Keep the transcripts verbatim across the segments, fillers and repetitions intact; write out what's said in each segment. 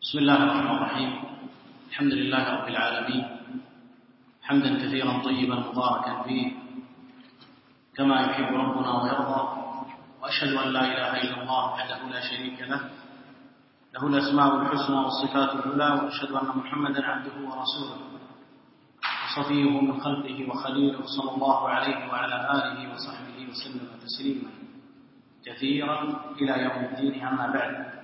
بسم الله الرحمن الرحيم. الحمد لله رب العالمين، حمدا كثيرا طيبا مباركا فيه كما يحب ربنا ويرضى، وأشهد أن لا إله إلا الله وحده لا شريك له، له الأسماء الحسنى والصفات العلى، وأشهد أن محمدا عبده ورسوله وصفيه من خلقه وخليله صلى الله عليه وعلى آله وصحبه وسلم تسليما كثيرا إلى يوم الدين. أما بعد،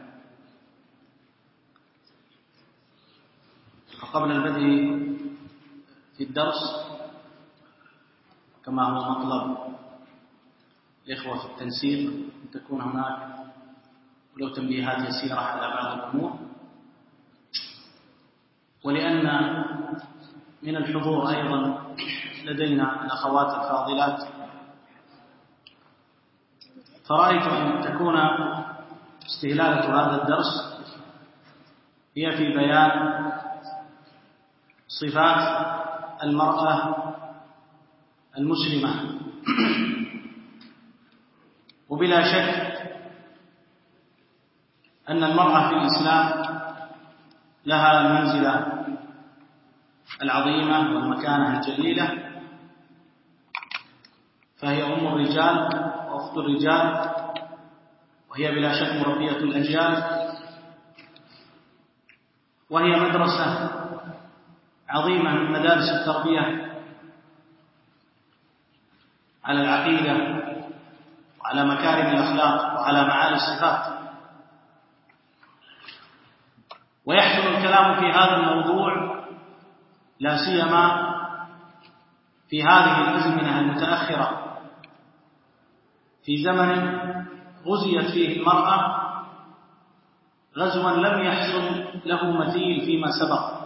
فقبل البدء في الدرس كما هو مطلب الإخوة في التنسيق أن تكون هناك ولو تنبيهات يسيرة على بعض الأمور، ولأن من الحضور أيضا لدينا الأخوات الفاضلات، فرأيت أن تكون استهلالة هذا الدرس هي في بيان صفات المرأة المسلمة. وبلا شك أن المرأة في الإسلام لها المنزلة العظيمة والمكانة الجليلة، فهي أم الرجال وأخت الرجال، وهي بلا شك مربية الأجيال، وهي مدرسة عظيمة من مدارس التربية على العقيدة وعلى مكارم الأخلاق وعلى معالي الصفات. ويحسن الكلام في هذا الموضوع لا سيما في هذه الأزمنة المتأخرة، في زمن غزيت فيه المرأة غزوا لم يحصل له مثيل فيما سبق،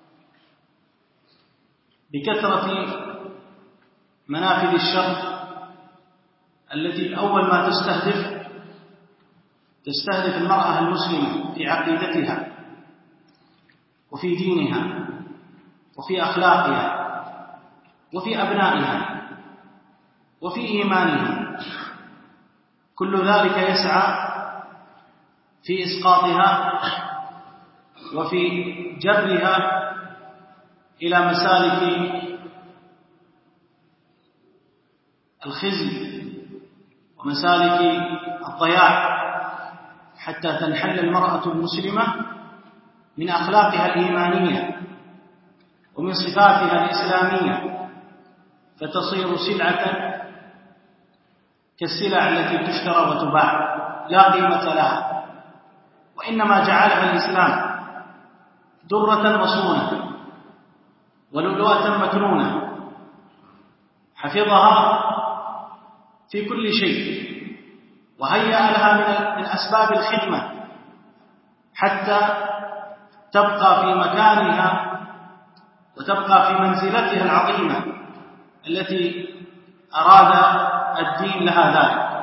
بكثرة منافذ الشر التي أول ما تستهدف تستهدف المرأة المسلمة في عقيدتها وفي دينها وفي أخلاقها وفي أبنائها وفي إيمانها. كل ذلك يسعى في إسقاطها وفي جرها إلى مسالك الخزي ومسالك الضياع، حتى تنحل المرأة المسلمة من أخلاقها الإيمانية ومن صفاتها الإسلامية، فتصير سلعة كالسلع التي تشترى وتباع لا قيمة لها، وإنما جعلها الإسلام درة مصونة ولؤلؤة مكنونة حفظها في كل شيء، وهيأ لها من أسباب الخدمة حتى تبقى في مكانها وتبقى في منزلتها العظيمة التي أراد الدين لها ذلك.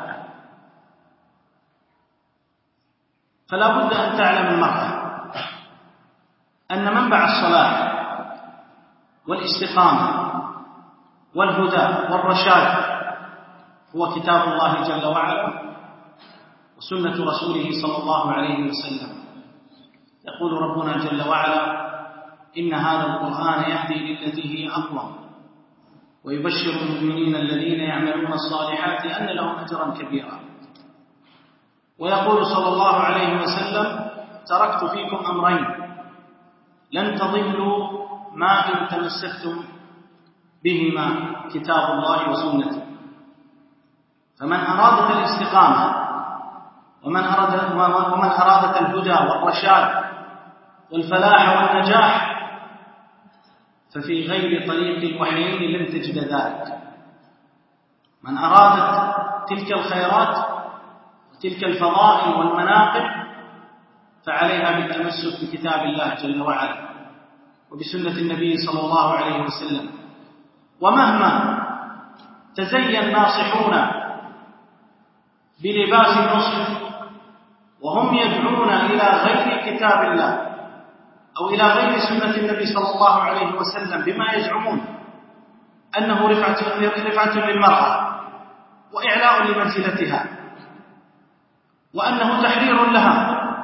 فلا بد أن تعلم المرأة أن منبع الصلاح والاستقامة والهدى والرشاد هو كتاب الله جل وعلا وسنة رسوله صلى الله عليه وسلم. يقول ربنا جل وعلا: إن هذا القرآن يهدي للتي هي أقوم ويبشر المؤمنين الذين يعملون الصالحات أن لهم أجرا كبيرا. ويقول صلى الله عليه وسلم: تركت فيكم أمرين لن تضلوا ما إن تمسكتم بهما كتاب الله وسنته. فمن أرادت الاستقامة ومن أراد ومن أرادت الهدى والرشاد والفلاح والنجاح ففي غير طريق الوحيين لن تجد ذلك. من أرادت تلك الخيرات وتلك الفضائل والمناقب فعليها بالتمسك بكتاب الله جل وعلا وبسنة النبي صلى الله عليه وسلم. ومهما تزين ناصحون بلباس النصح وهم يدعون إلى غير كتاب الله أو إلى غير سنة النبي صلى الله عليه وسلم بما يزعمون أنه رفعة, رفعة للمرأة وإعلاء لمنزلتها وأنه تحرير لها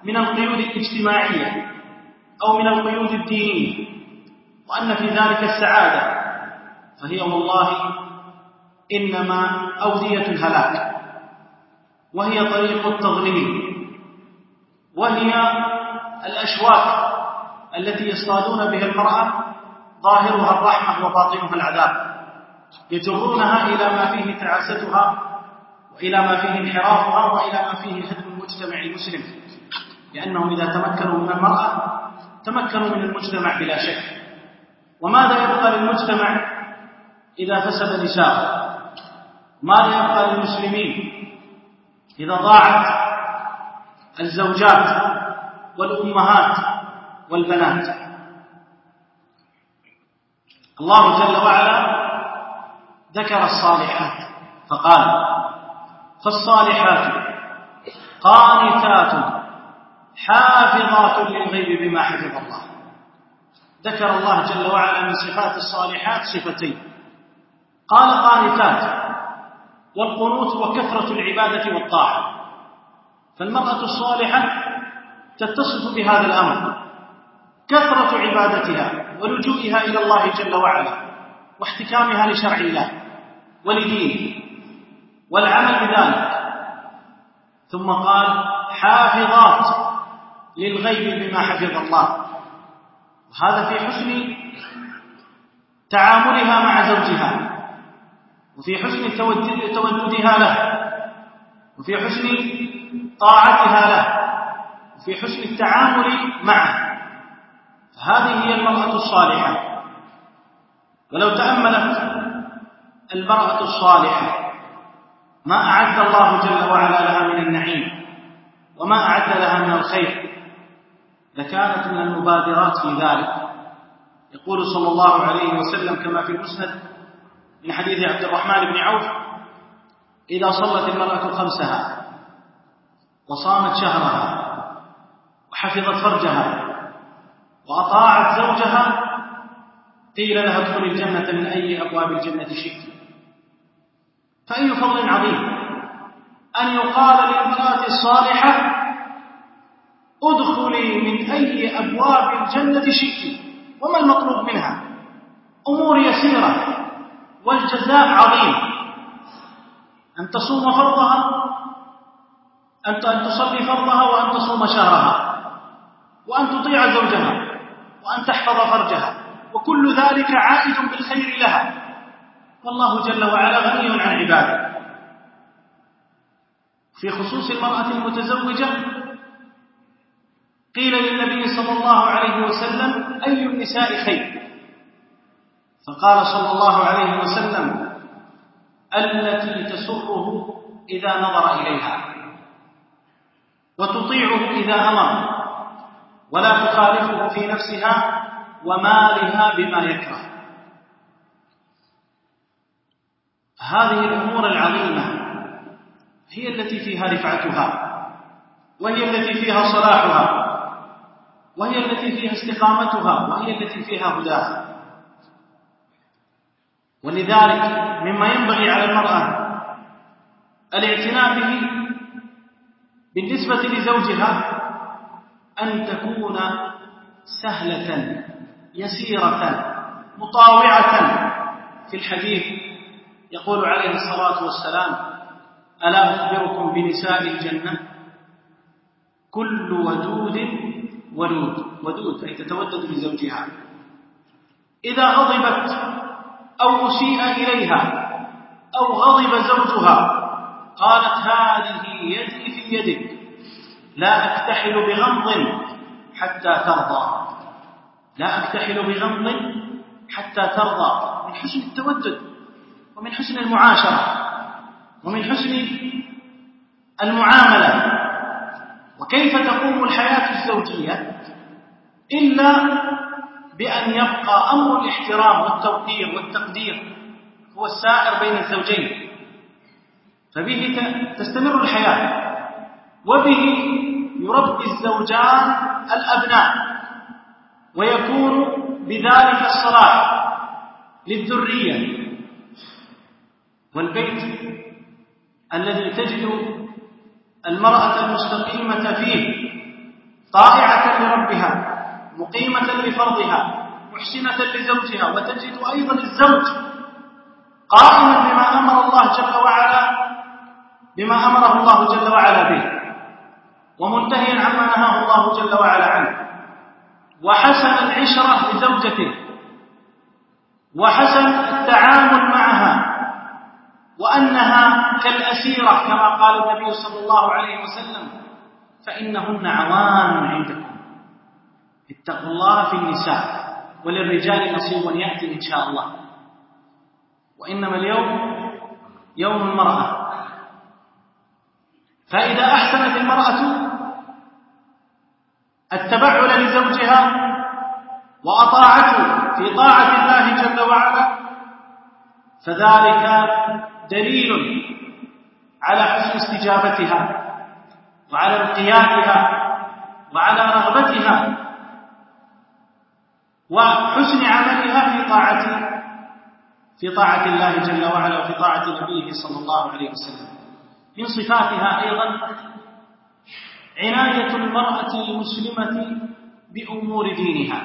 من القيود الاجتماعية أو من القيود الدينية وأن في ذلك السعادة، فهي والله إنما أودية الهلاك، وهي طريق التضليل، وهي الأشواك التي يصطادون بها المرأة ظاهرها الرحمة وباطنها العذاب، يجرونها إلى ما فيه تعاستها وإلى ما فيه انحرافها وإلى ما فيه هدم المجتمع المسلم، لأنهم إذا تمكنوا من المرأة تمكنوا من المجتمع بلا شك. وماذا يبقى للمجتمع إذا فسد نساءه؟ ماذا يبقى للمسلمين إذا ضاعت الزوجات والأمهات والبنات؟ الله جل وعلا ذكر الصالحات فقال: فالصالحات قانتات حافظات للغيب بما حفظ الله. ذكر الله جل وعلا من صفات الصالحات صفتين، قال قانتات، والقنوت وكثرة العبادة والطاعة. فالمرأة الصالحة تتصف بهذا الأمر، كثرة عبادتها ولجوئها إلى الله جل وعلا واحتكامها لشرع الله ولدينه والعمل بذلك. ثم قال: حافظات للغيب بما حفظ الله، وهذا في حسن تعاملها مع زوجها، وفي حسن توددها له، وفي حسن طاعتها له، وفي حسن التعامل معه. فهذه هي المرأة الصالحة. ولو تأملت المرأة الصالحة ما أعد الله جل وعلا لها من النعيم وما أعد لها من الخير لكانت من المبادرات في ذلك. يقول صلى الله عليه وسلم كما في المسند من حديث عبد الرحمن بن عوف: إذا صلت المرأة خمسها وصامت شهرها وحفظت فرجها وأطاعت زوجها قيل لها ادخل الجنة من أي أبواب الجنة شئت. فأي فضل عظيم أن يقال للمرأة الصالحة ادخلي من أي أبواب الجنة شئت. وما المطلوب منها؟ أمور يسيرة والجزاء عظيم، أن تصوم فرضها، أن تصلي فرضها، وأن تصوم شهرها، وأن تطيع زوجها، وأن تحفظ فرجها، وكل ذلك عائد بالخير لها، والله جل وعلا غني عن عباده. في خصوص المرأة المتزوجة قيل للنبي صلى الله عليه وسلم: أي النساء خير؟ فقال صلى الله عليه وسلم: التي تسره إذا نظر إليها وتطيعه إذا أمر ولا تخالفه في نفسها ومالها بما يكره. هذه الأمور العظيمة هي التي فيها رفعتها، وهي التي فيها صلاحها، وهي التي فيها استقامتها، وهي التي فيها هداها. ولذلك مما ينبغي على المرأة الاعتناء به بالنسبة لزوجها أن تكون سهلة يسيرة مطاوعة. في الحديث يقول عليه الصلاة والسلام: ألا أخبركم بنساء الجنة؟ كل ودود ولود. ودود أي تتودد لزوجها، إذا غضبت أو أسيء إليها أو غضب زوجها قالت: هذه يدي في يدك، لا أكتحل بغمض حتى ترضى. لا أكتحل بغمض حتى ترضى. من حسن التودد ومن حسن المعاشرة ومن حسن المعاملة. وكيف تقوم الحياة الزوجية إلا بأن يبقى أمر الاحترام والتوقير والتقدير هو السائر بين الزوجين، فبه تستمر الحياة، وبه يربي الزوجان الأبناء، ويكون بذلك الصلاح للذرية. والبيت الذي تجد المرأة المستقيمة فيه طائعة لربها مقيمة لفرضها محسنة لزوجها، وتجد أيضا الزوج قائما بما أمر الله جل وعلا بما أمره الله جل وعلا به، ومنتهيا عما نهاه الله جل وعلا عنه، وحسن العشرة لزوجته، وحسن التعامل معها، وأنها كالأسيرة كما قال النبي صلى الله عليه وسلم: فإنهن عوان عندكم. اتقوا الله في النساء، وللرجال نصيب يأتي إن شاء الله. وإنما اليوم يوم المرأة، فإذا أحسنت المرأة التبعل لزوجها وأطاعته في طاعة الله جل وعلا، فذلك دليل على حسن استجابتها وعلى انقيادها وعلى رغبتها وحسن عملها في طاعة في طاعة الله جل وعلا وفي طاعة نبيه صلى الله عليه وسلم. من صفاتها أيضا عناية المرأة المسلمة بأمور دينها،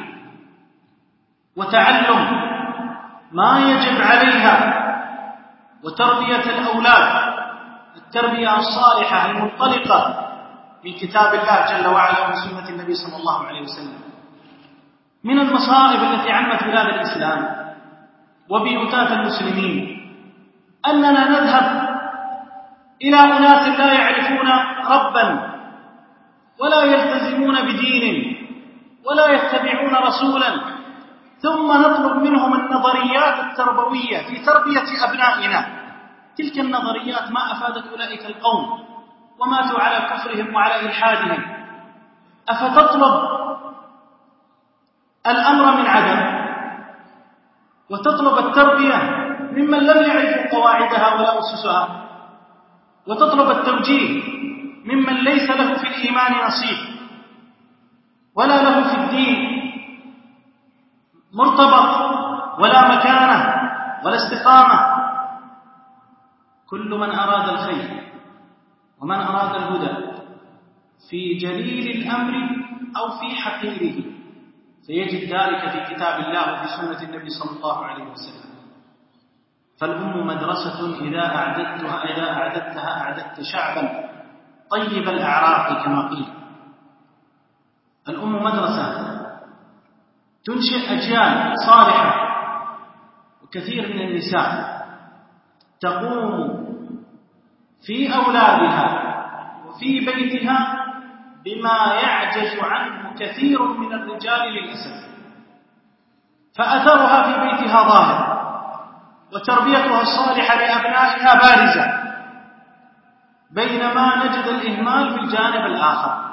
وتعلم ما يجب عليها، وتربية الأولاد التربية الصالحة المنطلقة من كتاب الله جل وعلا ومن سنة النبي صلى الله عليه وسلم. من المصائب التي عمت بلاد الإسلام وبيوتات المسلمين أننا نذهب إلى أناس لا يعرفون ربا ولا يلتزمون بدين ولا يتبعون رسولا، ثم نطلب منهم النظريات التربوية في تربية أبنائنا. تلك النظريات ما أفادت أولئك القوم وماتوا على كفرهم وعلى إلحادهم. أفتطلب الأمر من عدم، وتطلب التربية ممن لم يعرفوا قواعدها ولا أسسها، وتطلب التوجيه ممن ليس له في الإيمان نصيب ولا له في الدين مرتبط ولا مكانة ولا استقامة. كل من أراد الخير ومن أراد الهدى في جليل الأمر أو في حقيره سيجد ذلك في كتاب الله وفي سنة النبي صلى الله عليه وسلم. فالأم مدرسة إذا أعددتها إذا أعددتها أعددت شعبا طيب الأعراق كما قيل. الأم مدرسة تنشئ أجيال صالحة، وكثير من النساء تقوم في أولادها وفي بيتها بما يعجز عنه كثير من الرجال للأسف، فأثرها في بيتها ظاهر، وتربيتها الصالحة لأبنائها بارزة، بينما نجد الإهمال في الجانب الآخر.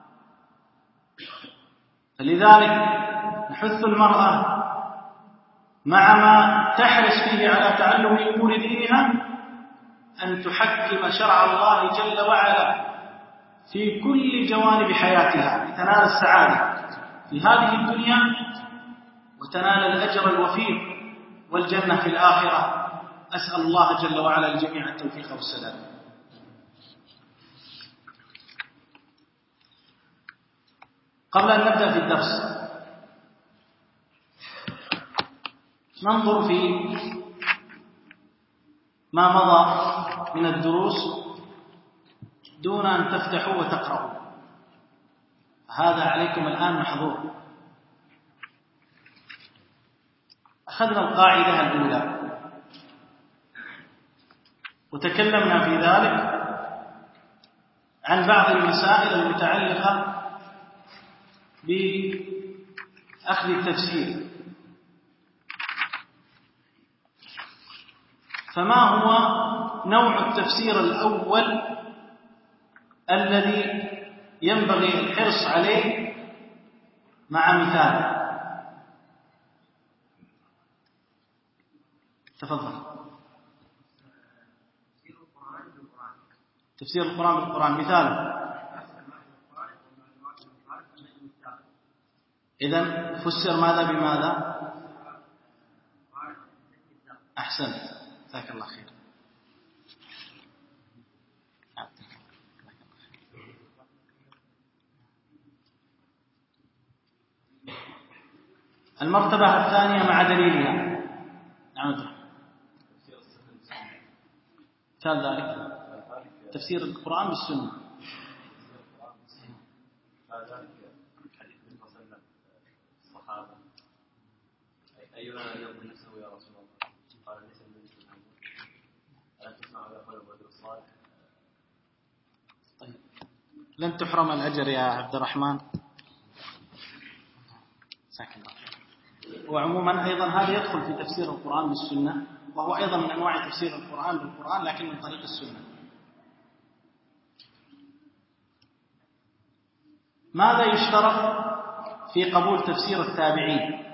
فلذلك نحث المرأة مع ما تحرص فيه على تعلم أمور دينها أن تحكم شرع الله جل وعلا في كل جوانب حياتها لتنال السعادة في هذه الدنيا وتنال الأجر الوفير والجنة في الآخرة. أسأل الله جل وعلا للجميع التوفيق والسداد. قبل أن نبدأ في الدرس ننظر في ما مضى من الدروس دون أن تفتحوا وتقرأوا. هذا عليكم الآن محظور. أخذنا القاعدة الأولى وتكلمنا في ذلك عن بعض المسائل المتعلقة بأخذ التفسير. فما هو نوع التفسير الأول الذي ينبغي الحرص عليه مع مثال؟ تفضل. تفسير القرآن بالقرآن مثال. إذن فسر ماذا بماذا؟ أحسنت، جزاك الله خير. المرتبة الثانية مع دليلها. نعم. مثال ذلك تفسير القرآن بالسنة. أينا يظن نفسه يا رسول الله؟ قال ليس من محمد. ألا تسمع ولا قول الرجل الصالح؟ طيب لن تحرم الأجر يا عبد الرحمن. ساكن. وعموما أيضا هذا يدخل في تفسير القرآن بالسنة، وهو أيضا من أنواع تفسير القرآن بالقرآن لكن من طريق السنة. ماذا يشترط في قبول تفسير التابعين؟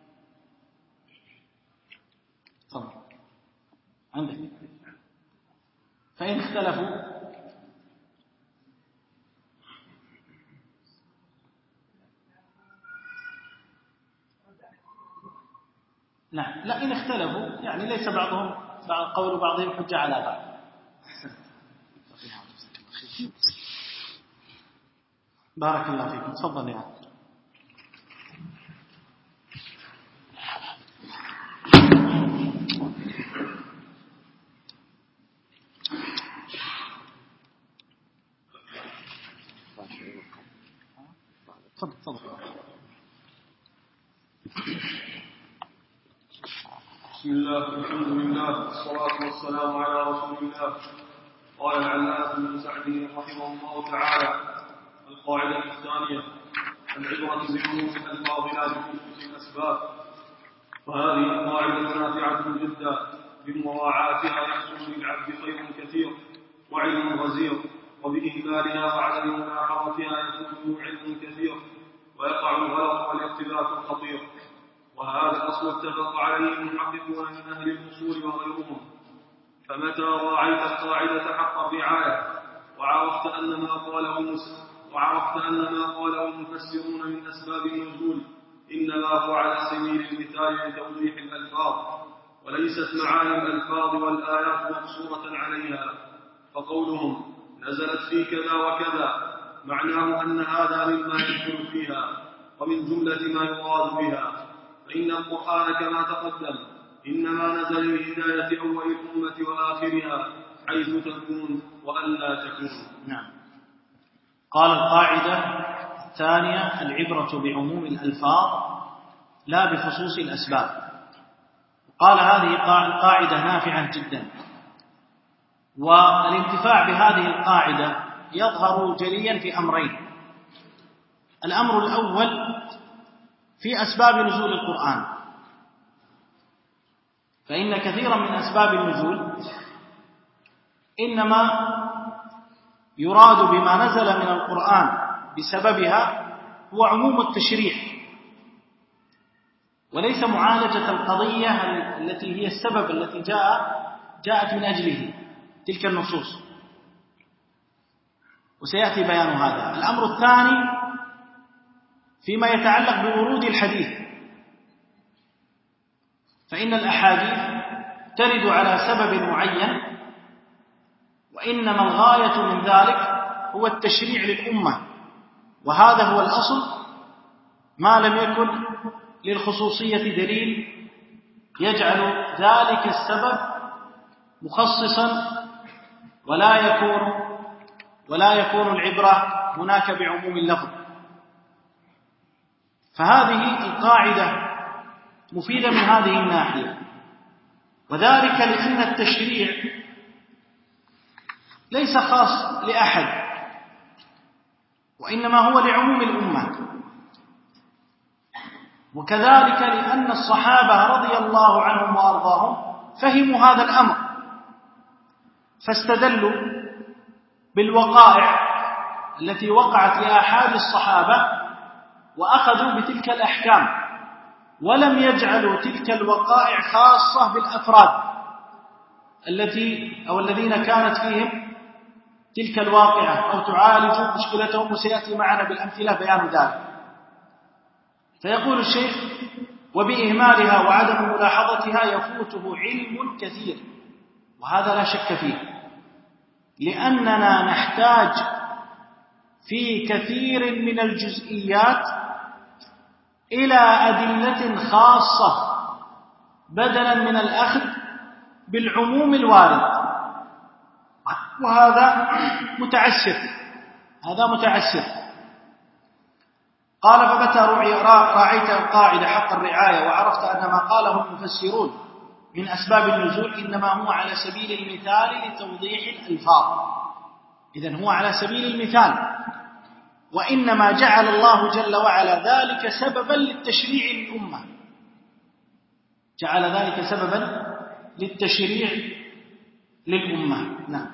تفضل عندك. فإن اختلفوا لا لا إن اختلفوا يعني ليس بعضهم بعض قول بعضهم حجة على بعض. بارك الله فيكم. تفضل يا عبد. تفضل تفضل. بسم الله الحمد لله والصلاة والسلام على رسول الله. قال العلامة بن سعدي رحمه الله تعالى: القاعدة الثانية: العبرة بعموم الألفاظ لا بخصوص الأسباب. وهذه القاعدة نافعة جدا، بمراعاتها يحصل للعبد خير كثير وعلم غزير، وبإهمالها وعدم ملاحظتها يفوته علم كثير ويقع الغلط والاختلاف الخطير. وهذا الأصل اتفق عليه المحققون من أهل الأصول وغيرهم. فمتى راعيت القاعدة حق الرعاية وعرفت أن ما قاله وعرفت أن ما قاله المفسرون من أسباب النزول إنما هو على سبيل المثال لتوضيح الألفاظ، وليست معاني الألفاظ والآيات مقصورة عليها. فقولهم نزلت في كذا وكذا معناه أن هذا مما يدخل فيها ومن جملة ما يراد بها. فإن القرآن كما تقدم إنما نزل لهداية أول الأمة وآخرها حيث تكون وألا تكون. نعم. قال القاعدة الثانية: العبرة بعموم الألفاظ لا بخصوص الأسباب. قال هذه القاعدة نافعة جدا، والانتفاع بهذه القاعدة يظهر جليا في أمرين. الأمر الأول في أسباب نزول القرآن، فإن كثيرا من أسباب النزول إنما يراد بما نزل من القرآن بسببها هو عموم التشريع، وليس معالجة القضية التي هي السبب التي جاء جاءت من أجله تلك النصوص، وسيأتي بيان هذا. الأمر الثاني فيما يتعلق بورود الحديث، فإن الأحاديث ترد على سبب معين، وإنما الغاية من ذلك هو التشريع للأمة، وهذا هو الأصل، ما لم يكن للخصوصية دليل يجعل ذلك السبب مخصصا، ولا يكون ولا يكون العبرة هناك بعموم اللفظ. فهذه القاعدة مفيدة من هذه الناحية، وذلك لأن التشريع ليس خاص لأحد، وإنما هو لعموم الأمة. وكذلك لأن الصحابة رضي الله عنهم وأرضاهم فهموا هذا الأمر، فاستدلوا بالوقائع التي وقعت لآحاد الصحابة وأخذوا بتلك الأحكام، ولم يجعلوا تلك الوقائع خاصة بالأفراد التي أو الذين كانت فيهم تلك الواقعة أو تعالج مشكلتهم، وسيأتي معنا بالأمثلة بيان ذلك. فيقول الشيخ: وبإهمالها وعدم ملاحظتها يفوته علم كثير. وهذا لا شك فيه، لأننا نحتاج في كثير من الجزئيات إلى أدلة خاصة بدلا من الأخذ بالعموم الوارد، وهذا متعسر هذا متعسر قال: فمتى راعيت القاعدة حق الرعاية وعرفت أن ما قاله المفسرون من أسباب النزول إنما هو على سبيل المثال لتوضيح الألفاظ. إذن هو على سبيل المثال، وإنما جعل الله جل وعلا ذلك سببا للتشريع للأمة، جعل ذلك سببا للتشريع للأمة. نعم.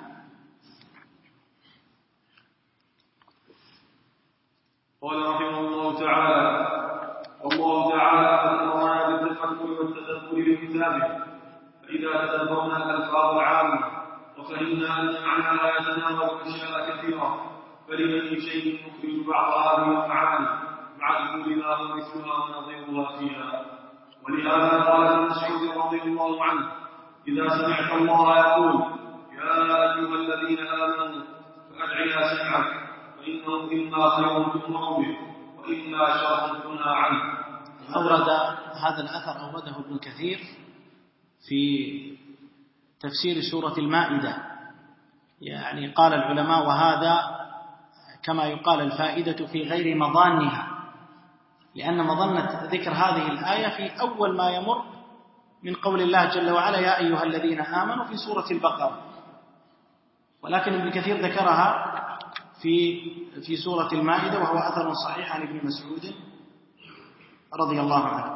قال رحمه الله تعالى: والله تعالى أمرنا بالتفكر والتدبر لكتابه، فإذا تدبرنا الألفاظ العامة وفهمنا أن معناها يتناول أشياء كثيرة، فلأي شيء نخرج بعض هذه المعاني مع دخول ما هو مثلها ونظيرها فيها. ولهذا قال ابن مسعود رضي الله عنه: إذا سمعت الله يقول يا أيها الذين آمنوا فأدعنا سمعك، فإنه إما خير تؤمر به وإما شر تنهى عنه. أورد هذا الأثر أورده ابن كثير في تفسير سورة المائدة. يعني قال العلماء: وهذا كما يقال الفائدة في غير مظانها، لأن مظنة ذكر هذه الآية في أول ما يمر من قول الله جل وعلا يا أيها الذين آمنوا في سورة البقرة، ولكن ابن كثير ذكرها في في سورة المائدة، وهو أثر صحيح عن ابن مسعود رضي الله عنه.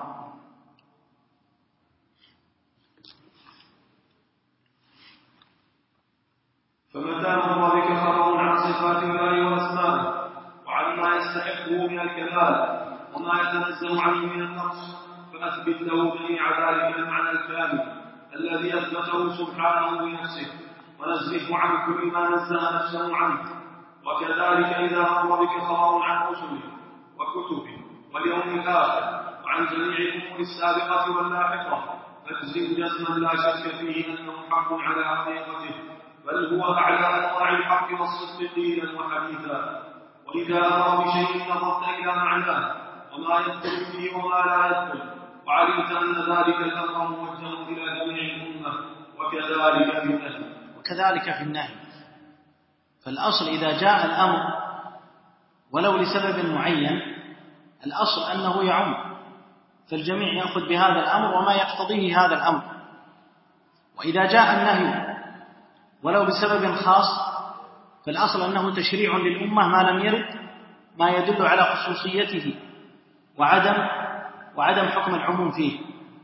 فمتى مر بك خبر عن صفات الله وأسمائه وعما يستحقه من الكمال وما يتنزه عنه من النقص، فأثبت له جميع ذلك المعنى الكامل الذي أثبته سبحانه لنفسه، ونزهه عن كل ما نزه نفسه عنه. وكذلك إذا مر بك خبر عن رسله وكتبه واليوم الآخر وعن جميع الأمور السابقة واللاحقة، فاجزم جزما لا شك فيه أنه حق على حقيقته، بل هو أعلى أنواع الحق والصدق قيلا وحديثا. وإذا أمر بشيء نظرت إلى معناه وما يدخل فيه وما لا يدخل، وعلمت أن ذلك الأمر موجه إلى جميع الأمة. وكذلك في النهي وكذلك في النهي فالأصل إذا جاء الأمر ولو لسبب معين، الأصل أنه يعم، فالجميع يأخذ بهذا الأمر وما يقتضيه هذا الأمر. وإذا جاء النهي ولو بسبب خاص، فالأصل أنه تشريع للأمة ما لم يرد ما يدل على خصوصيته وعدم وعدم حكم العموم فيه.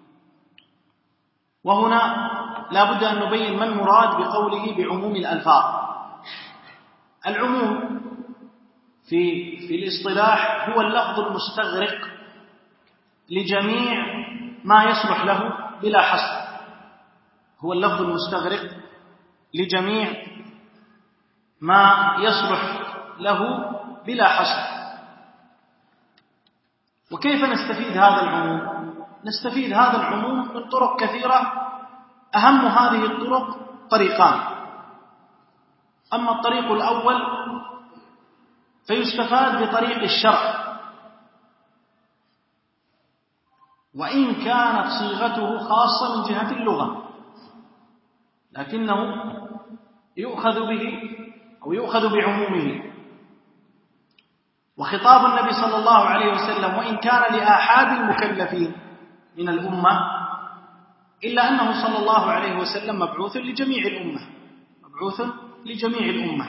وهنا لا بد أن نبين ما المراد بقوله بعموم الألفاظ. العموم في في الاصطلاح هو اللفظ المستغرق لجميع ما يصلح له بلا حصر، هو اللفظ المستغرق لجميع ما يصلح له بلا حصر. وكيف نستفيد هذا العموم؟ نستفيد هذا العموم من طرق كثيرة، أهم هذه الطرق طريقان. أما الطريق الأول فيستفاد بطريق الشرع، وإن كانت صيغته خاصة من جهة اللغة، لكنه يؤخذ به أو يؤخذ بعمومه. وخطاب النبي صلى الله عليه وسلم وإن كان لآحاد المكلفين من الأمة، إلا أنه صلى الله عليه وسلم مبعوث لجميع الأمة مبعوث لجميع الأمة.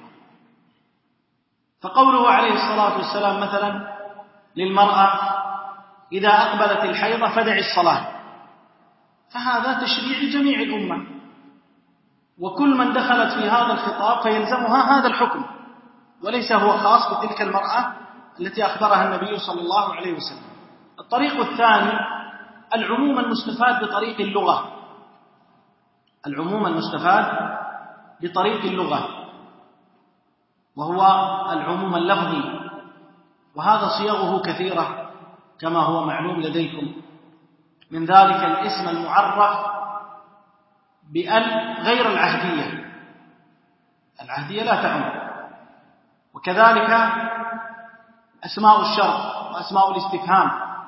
فقوله عليه الصلاة والسلام مثلا للمرأة إذا أقبلت الحيضة فدع الصلاة، فهذا تشريع لجميع الأمة، وكل من دخلت في هذا الخطاب فيلزمها هذا الحكم، وليس هو خاص بتلك المرأة التي أخبرها النبي صلى الله عليه وسلم. الطريق الثاني العموم المستفاد بطريق اللغة العموم المستفاد بطريق اللغة وهو العموم اللفظي، وهذا صيغه كثيرة كما هو معلوم لديكم، من ذلك الاسم المعرف بأل غير العهدية، العهدية لا تعم، وكذلك أسماء الشرط وأسماء الاستفهام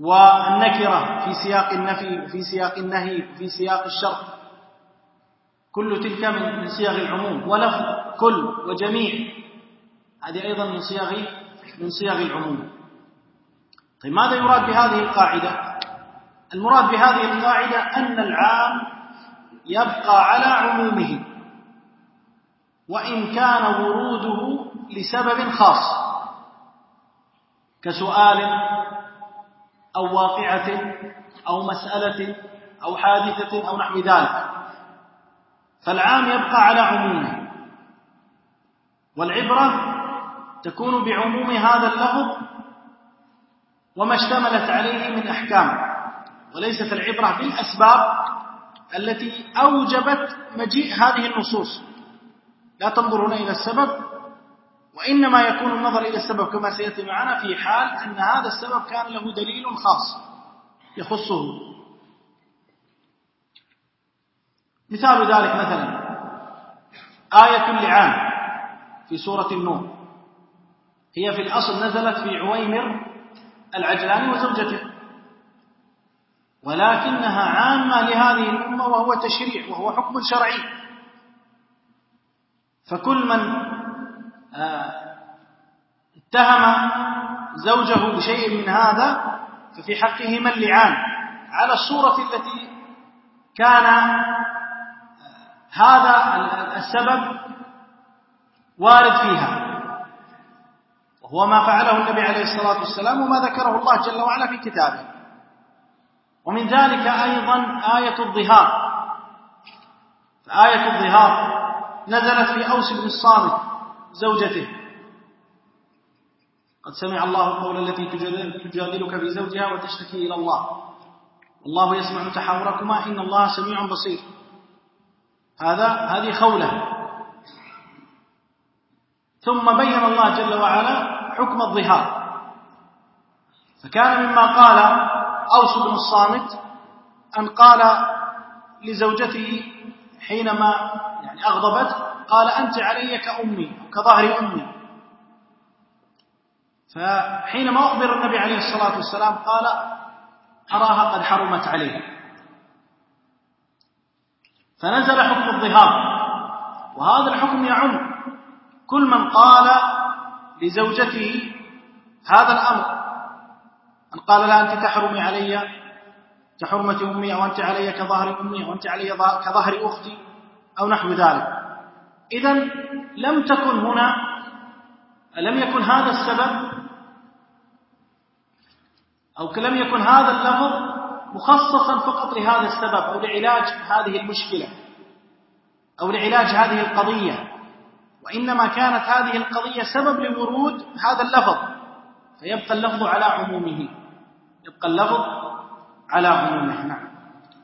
والنكرة في سياق النفي وفي سياق النهي وفي سياق الشرط، كل تلك من صيغ العموم. ولفظ كل وجميع هذه أيضا من صيغ من صيغ العموم. طيب ماذا يراد بهذه القاعدة؟ المراد بهذه القاعدة أن العام يبقى على عمومه وإن كان وروده لسبب خاص كسؤال أو واقعة أو مسألة أو حادثة أو نحو ذلك، فالعام يبقى على عمومه، والعبرة تكون بعموم هذا اللفظ وما اشتملت عليه من أحكام، وليست العبرة بالأسباب التي أوجبت مجيء هذه النصوص. لا تنظر هنا إلى السبب، وإنما يكون النظر إلى السبب كما سيأتي معنا في حال أن هذا السبب كان له دليل خاص يخصه. مثال ذلك مثلا آية اللعان في سورة النور، هي في الأصل نزلت في عويمر العجلاني وزوجته، ولكنها عامة لهذه الأمة وهو تشريع وهو حكم شرعي، فكل من اتهم زوجه بشيء من هذا ففي حقهما اللعان على الصورة التي كان هذا السبب وارد فيها، وهو ما فعله النبي عليه الصلاة والسلام وما ذكره الله جل وعلا في كتابه. ومن ذلك أيضا آية الظهار، فآية الظهار نزلت في أوس بن الصامت زوجته: قد سمع الله قول التي تجادلك في زوجها وتشتكي إلى الله والله يسمع تحاوركما إن الله سميع بصير. هذا هذه خولة. ثم بين الله جل وعلا حكم الظهار، فكان مما قال أوس بن الصامت أن قال لزوجته حينما يعني أغضبت قال: أنت علي كأمي كظهر أمي. فحينما أخبر النبي عليه الصلاة والسلام قال: أراها قد حرمت عليه. فنزل حكم الظهار، وهذا الحكم يعم كل من قال لزوجته هذا الأمر، أن قال لها: أنت تحرمي علي كحرمة أمي، أو أنت علي كظهر أمي، أو أنت علي كظهر أختي، أو نحو ذلك. إذن لم تكن هنا لم يكن هذا السبب أو لم يكن هذا اللفظ مخصصا فقط لهذا السبب أو لعلاج هذه المشكلة أو لعلاج هذه القضية، وإنما كانت هذه القضية سبب لورود هذا اللفظ، فيبقى اللفظ على عمومه، يبقى اللفظ على عمومه. نعم.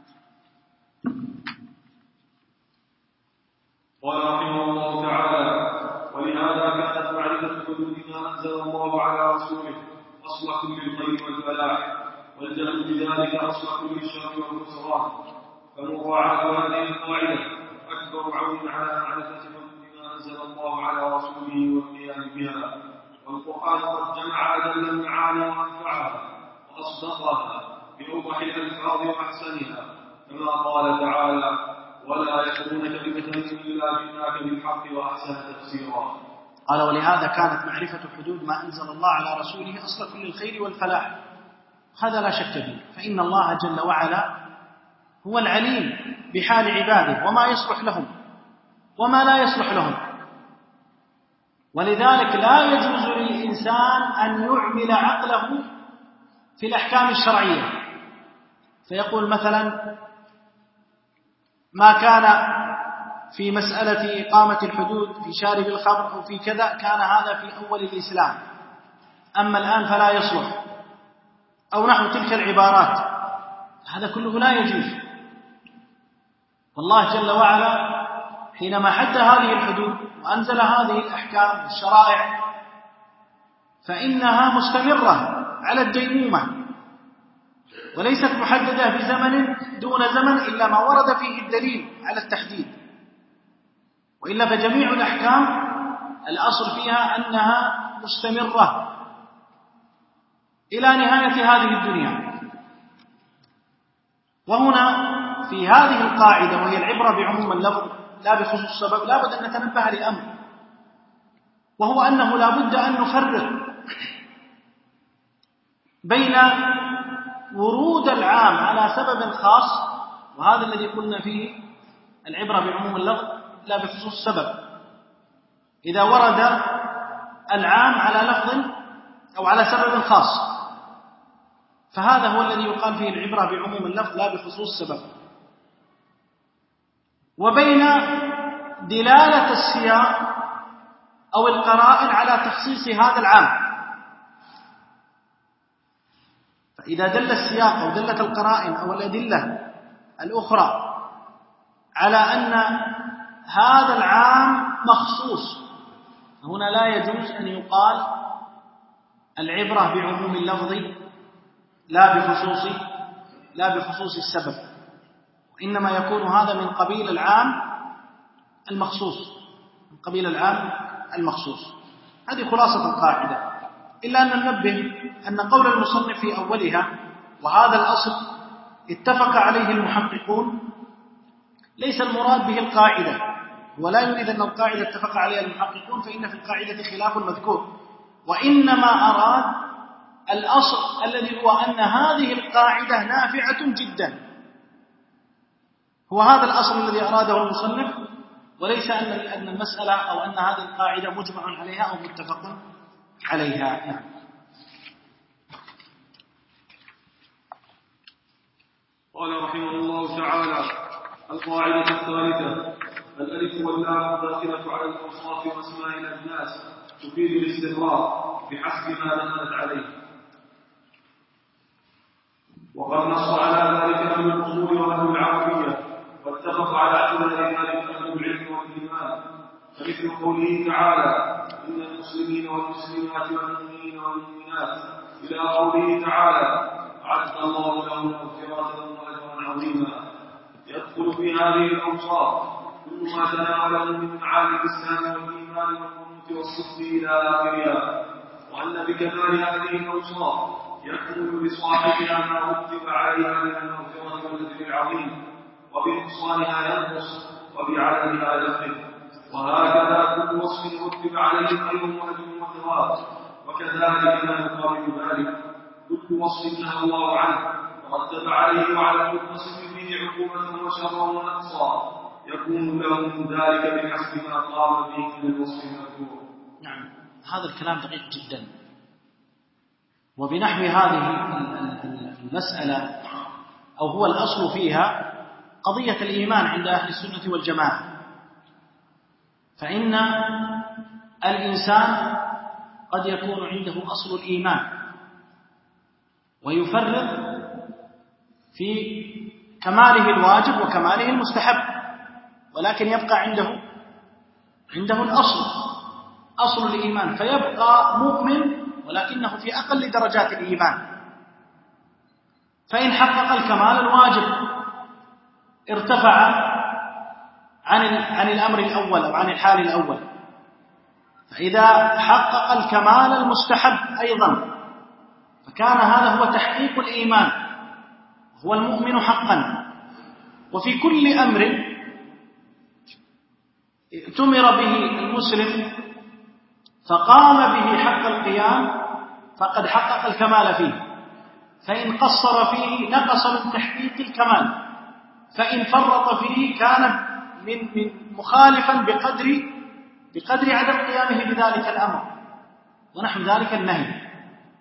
قال رحمه الله تعالى: ولهذا كانت معرفة حدود ما أنزل الله على رسوله أصل كل الخير والفلاح، والجهل بذلك أصل كل الشر والخسران، فمراعاة هذه القاعدة أكبر عون على معرفة حدود ما أنزل الله على رسوله والقيام بها. والقرآن قد جمع أدل المعاني وأنفعها وأصدقها بأوضح الألفاظ وأحسنها، كما قال تعالى: ولا يأتونك بمثل إلا جئناك بالحق وأحسن تفسيرا. قال: ولهذا كانت معرفة حدود ما أنزل الله على رسوله أصل كل الخير والفلاح. هذا لا شك فيه، فإن الله جل وعلا هو العليم بحال عباده وما يصلح لهم وما لا يصلح لهم، ولذلك لا يجوز للإنسان أن يعمل عقله في الأحكام الشرعية، فيقول مثلا: ما كان في مسألة إقامة الحدود في شارب الخمر أو في كذا كان هذا في أول الإسلام، أما الآن فلا يصلح، أو نحو تلك العبارات. هذا كله لا يجوز. والله جل وعلا حينما حد هذه الحدود وأنزل هذه الأحكام والشرائع فإنها مستمرة على الديمومة، وليست محددة بزمن دون زمن إلا ما ورد فيه الدليل على التحديد، وإلا فجميع الأحكام الأصل فيها أنها مستمرة إلى نهاية هذه الدنيا. وهنا في هذه القاعدة وهي العبرة بعموم اللفظ لا بخصوص السبب لا بد أن نتنبه لأمر، وهو أنه لا بد أن نفرق بين ورود العام على سبب خاص، وهذا الذي قلنا فيه العبرة بعموم اللفظ لا بخصوص السبب. إذا ورد العام على لفظ أو على سبب خاص فهذا هو الذي يقال فيه العبرة بعموم اللفظ لا بخصوص السبب، وبين دلالة السياق أو القرائن على تخصيص هذا العام. فإذا دل السياق أو دلت القرائن أو الأدلة الأخرى على أن هذا العام مخصوص، هنا لا يجوز أن يقال العبرة بعموم اللفظ لا بخصوص لا بخصوص السبب، وإنما يكون هذا من قبيل العام المخصوص من قبيل العام المخصوص. هذه خلاصة القاعدة، إلا أن ننبه أن قول المصنف في أولها وهذا الأصل اتفق عليه المحققون ليس المراد به القاعدة، ولا يريد أن القاعدة اتفق عليها المحققون فإن في القاعدة خلاف مذكور، وإنما أراد الأصل الذي هو أن هذه القاعدة نافعة جدا، هو هذا الأصل الذي أراده المصنف، وليس أن المسألة أو أن هذه القاعدة مجمع عليها أو متفق عليها. نعم. قال رحمه الله تعالى: القاعدة الثالثة: الألف واللام داخلة على الأوصاف وأسماء الأجناس تفيد الاستغراق بحسب ما دخلت عليه، وقد نص على ذلك أهل الأصول وأهل العربية، واتفق على اعتبار ذلك أهل العلم والإيمان، فمثل قوله تعالى: إن المسلمين والمسلمات والمؤمنين والمؤمنات، إلى قوله تعالى: أعد الله لهم مغفرة وأجرا عظيما. يدخل في هذه الأوصاف كل ما تناوله من معاني الإسلام والإيمان والقنوت والصدق إلى آخرها، وأن بكمال هذه الأوصاف يكمل لصاحبها ما رتب عليها من المغفرة والأجر العظيم، وبنقصانها ينقص وبعدمها يقل، وهكذا كل وصف رتب عليه خير وأجر وثواب، وكذلك ما يقابل ذلك كل وصف نهى الله عنه ورتب عليه وعلى المتصف به عقوبة وشرا ونقصا، يكون له من ذلك بحسب ما قام به من الوصف المذكور. نعم، هذا الكلام دقيق جدا. وبنحو هذه المسألة أو هو الأصل فيها قضية الإيمان عند أهل السنة والجماعة، فإن الإنسان قد يكون عنده أصل الإيمان ويفرق في كماله الواجب وكماله المستحب، ولكن يبقى عنده عنده الأصل أصل الإيمان، فيبقى مؤمن ولكنه في أقل درجات الإيمان. فإن حقق الكمال الواجب ارتفع عن عن الأمر الأول أو عن الحال الأول، فإذا حقق الكمال المستحب أيضا فكان هذا هو تحقيق الإيمان، هو المؤمن حقا. وفي كل أمر ائتمر به المسلم فقام به حق القيام فقد حقق الكمال فيه، فإن قصر فيه نقص من تحقيق الكمال، فإن فرط فيه كان من من مخالفا بقدر بقدر عدم قيامه بذلك الأمر ونحو ذلك النهي.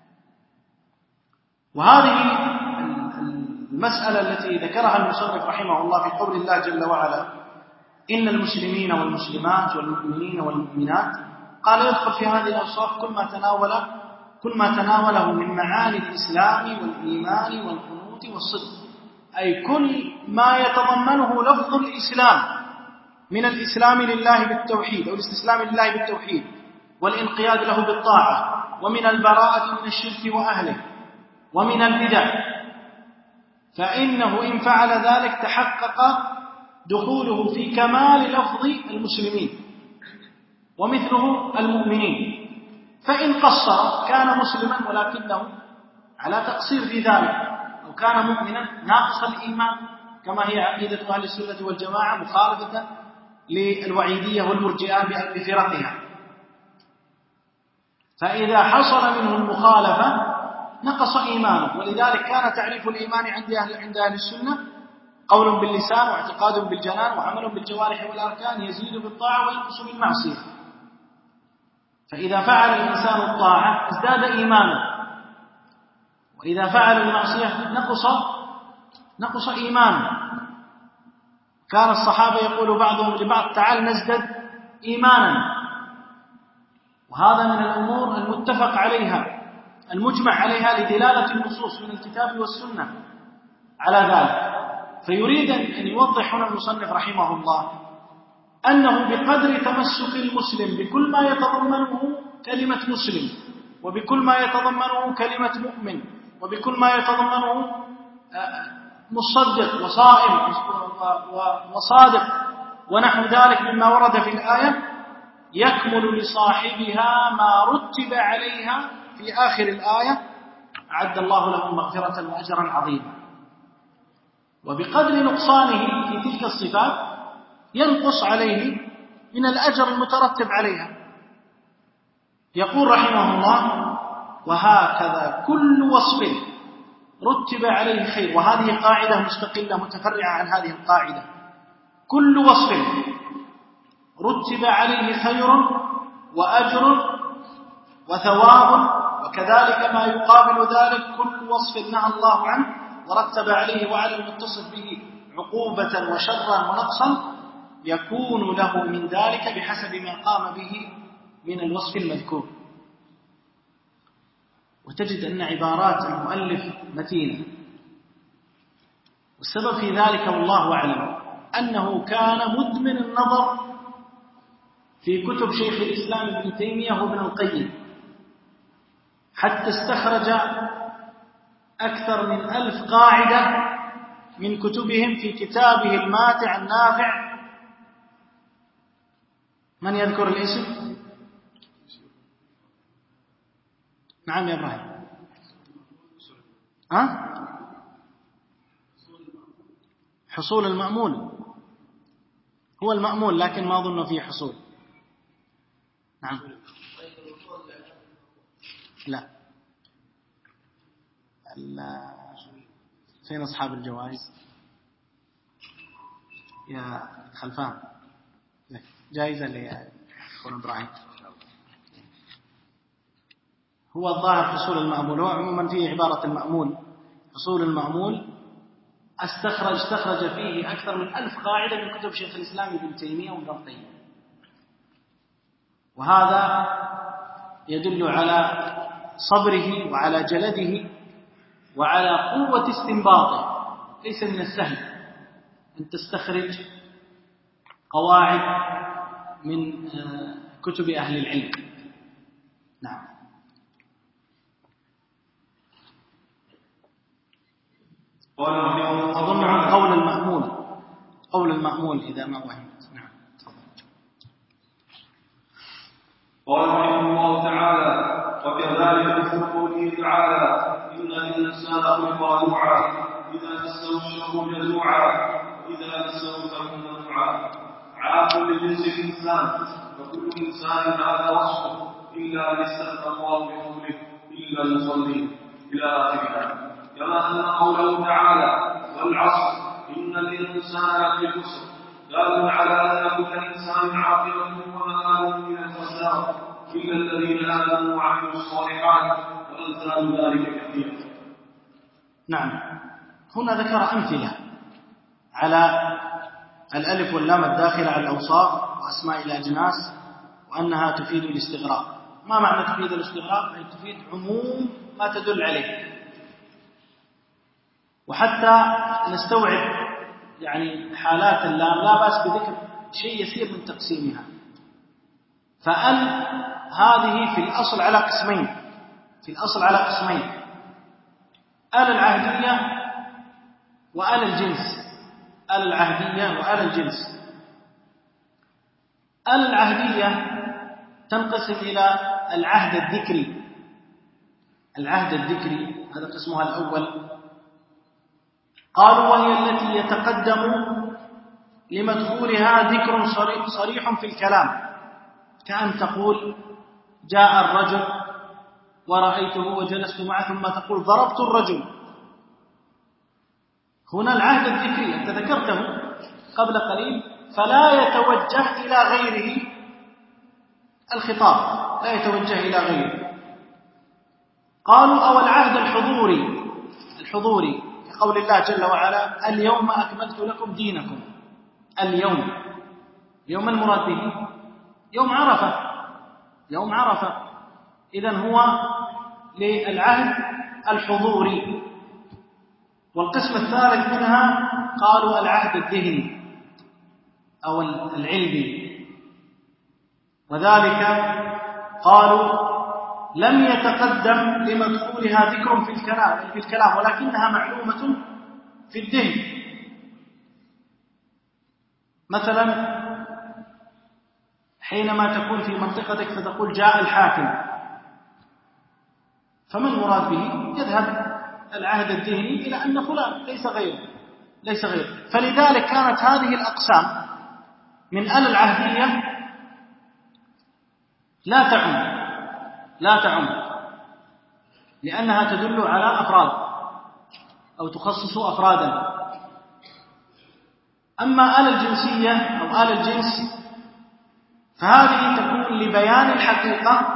وهذه المسألة التي ذكرها المصنف رحمه الله في قول الله جل وعلا: إن المسلمين والمسلمات والمؤمنين والمؤمنات، قال يدخل في هذه الأوصاف كل ما تناول كل ما تناوله من معاني الإسلام والإيمان والقنوت والصدق، أي كل ما يتضمنه لفظ الإسلام من الإسلام لله بالتوحيد أو الاستسلام لله بالتوحيد والانقياد له بالطاعة، ومن البراءة من الشرك وأهله ومن البدع، فإنه إن فعل ذلك تحقق دخوله في كمال لفظ المسلمين ومثله المؤمنين. فإن قصر كان مسلما ولكنه على تقصير في ذلك، أو كان مؤمنا ناقص الإيمان كما هي عقيدة أهل السنة والجماعة مخالفة للوعيدية والمرجئة بفرقها. فإذا حصل منه المخالفة نقص إيمانه. ولذلك كان تعريف الإيمان عند أهل, عند أهل السنة قول باللسان واعتقاد بالجنان وعمل بالجوارح والأركان يزيد بالطاعة وينقص بالمعصية. فإذا فعل الإنسان الطاعة ازداد إيمانه، وإذا فعل المعصية نقص نقص إيمانه. كان الصحابة يقول بعضهم لبعض تعال نزدد إيمانا. وهذا من الأمور المتفق عليها المجمع عليها لدلالة النصوص من الكتاب والسنة على ذلك. فيريد أن يوضح هنا المصنف رحمه الله أنه بقدر تمسك المسلم بكل ما يتضمنه كلمة مسلم، وبكل ما يتضمنه كلمة مؤمن، وبكل ما يتضمنه مصدق وصائم وصادق ونحو ذلك مما ورد في الآية، يكمل لصاحبها ما رتب عليها في آخر الآية أعد الله له مغفرة وأجرا عظيما. وبقدر نقصانه في تلك الصفات ينقص عليه من الأجر المترتب عليها. يقول رحمه الله وهكذا كل وصف رتب عليه خير. وهذه قاعدة مستقلة متفرعة عن هذه القاعدة. كل وصف رتب عليه خير وأجر وثواب، وكذلك ما يقابل ذلك كل وصف نهى الله عنه ورتب عليه وعلى المتصف به عقوبة وشرا ونقصا يكون له من ذلك بحسب ما قام به من الوصف المذكور. وتجد أن عبارات المؤلف متينة، والسبب في ذلك والله أعلم أنه كان مدمن النظر في كتب شيخ الإسلام ابن تيمية وابن القيم، حتى استخرج أكثر من ألف قاعدة من كتبهم في كتابه الماتع النافع. من يذكر الاسم؟ نعم يا إبراهيم. ها؟ حصول المأمول. هو المأمول لكن ما أظن فيه حصول. نعم. لا. فين أصحاب الجوائز؟ يا خلفان جائزة لأخونا إبراهيم. هو الظاهر حصول المأمول. هو عموما فيه عبارة المأمول. حصول المأمول استخرج استخرج فيه أكثر من ألف قاعدة من كتب شيخ الإسلام ابن تيمية وابن القيم. وهذا يدل على صبره وعلى جلده وعلى قوة استنباطه. ليس من السهل أن تستخرج قواعد من كتب أهل العلم. نعم. أظن قول المأمول قول المأمول إذا ما وهمت. نعم. قال رحمه الله تعالى وكذلك مثل قوله تعالى إن الإنسان خلق هلوعا إذا مسه الشر جزوعا وإذا مسه الخير منوعا عاق لجنس الإنسان وكل إنسان هذا وصفه إلا من استثنى الله بقوله إلا المصلين إلى آخره. كما أن قوله تعالى والعصر إن الإنسان لفي خسر دال على أن كل إنسان عاقبته ومآله إلى الخسارة إلا الذين آمنوا وعملوا الصالحات وأمثال ذلك كثير. نعم. هنا ذكر أمثلة على الألف واللام الداخلة على الأوصاف وأسماء الأجناس وأنها تفيد الاستغراق. ما معنى تفيد الاستغراق؟ أي تفيد عموم ما تدل عليه. وحتى نستوعب يعني حالات اللام لا بأس بذكر شيء يسير من تقسيمها. فأل هذه في الأصل على قسمين في الأصل على قسمين أل العهدية وأل الجنس. أل العهدية وأل الجنس. أل العهدية تنقسم إلى العهد الذكري. العهد الذكري هذا قسمها الأول قالوا وهي التي يتقدم لمدخولها ذكر صريح في الكلام، كأن تقول جاء الرجل ورأيته وجلست معه، ثم تقول ضربت الرجل. هنا العهد الذكري أنت ذكرته قبل قليل، فلا يتوجه إلى غيره الخطاب، لا يتوجه إلى غيره. قالوا أو العهد الحضوري، الحضوري كقول الله جل وعلا اليوم أكملت لكم دينكم. اليوم، يوم المراد به يوم عرفة، يوم عرفة. إذن هو للعهد الحضوري. والقسم الثالث منها قالوا العهد الذهني أو العلمي، وذلك قالوا لم يتقدم لمدخولها ذكر في الكلام في الكلام ولكنها معلومة في الذهن. مثلا حينما تكون في منطقتك فتقول جاء الحاكم، فما المراد به؟ يذهب العهد الذهني إلى أن فلان ليس غيره ليس غيره. فلذلك كانت هذه الأقسام من آل العهدية لا تعم لا تعم لأنها تدل على أفراد أو تخصص أفرادا. أما آل الجنسية أو آل الجنس فهذه تكون لبيان الحقيقة،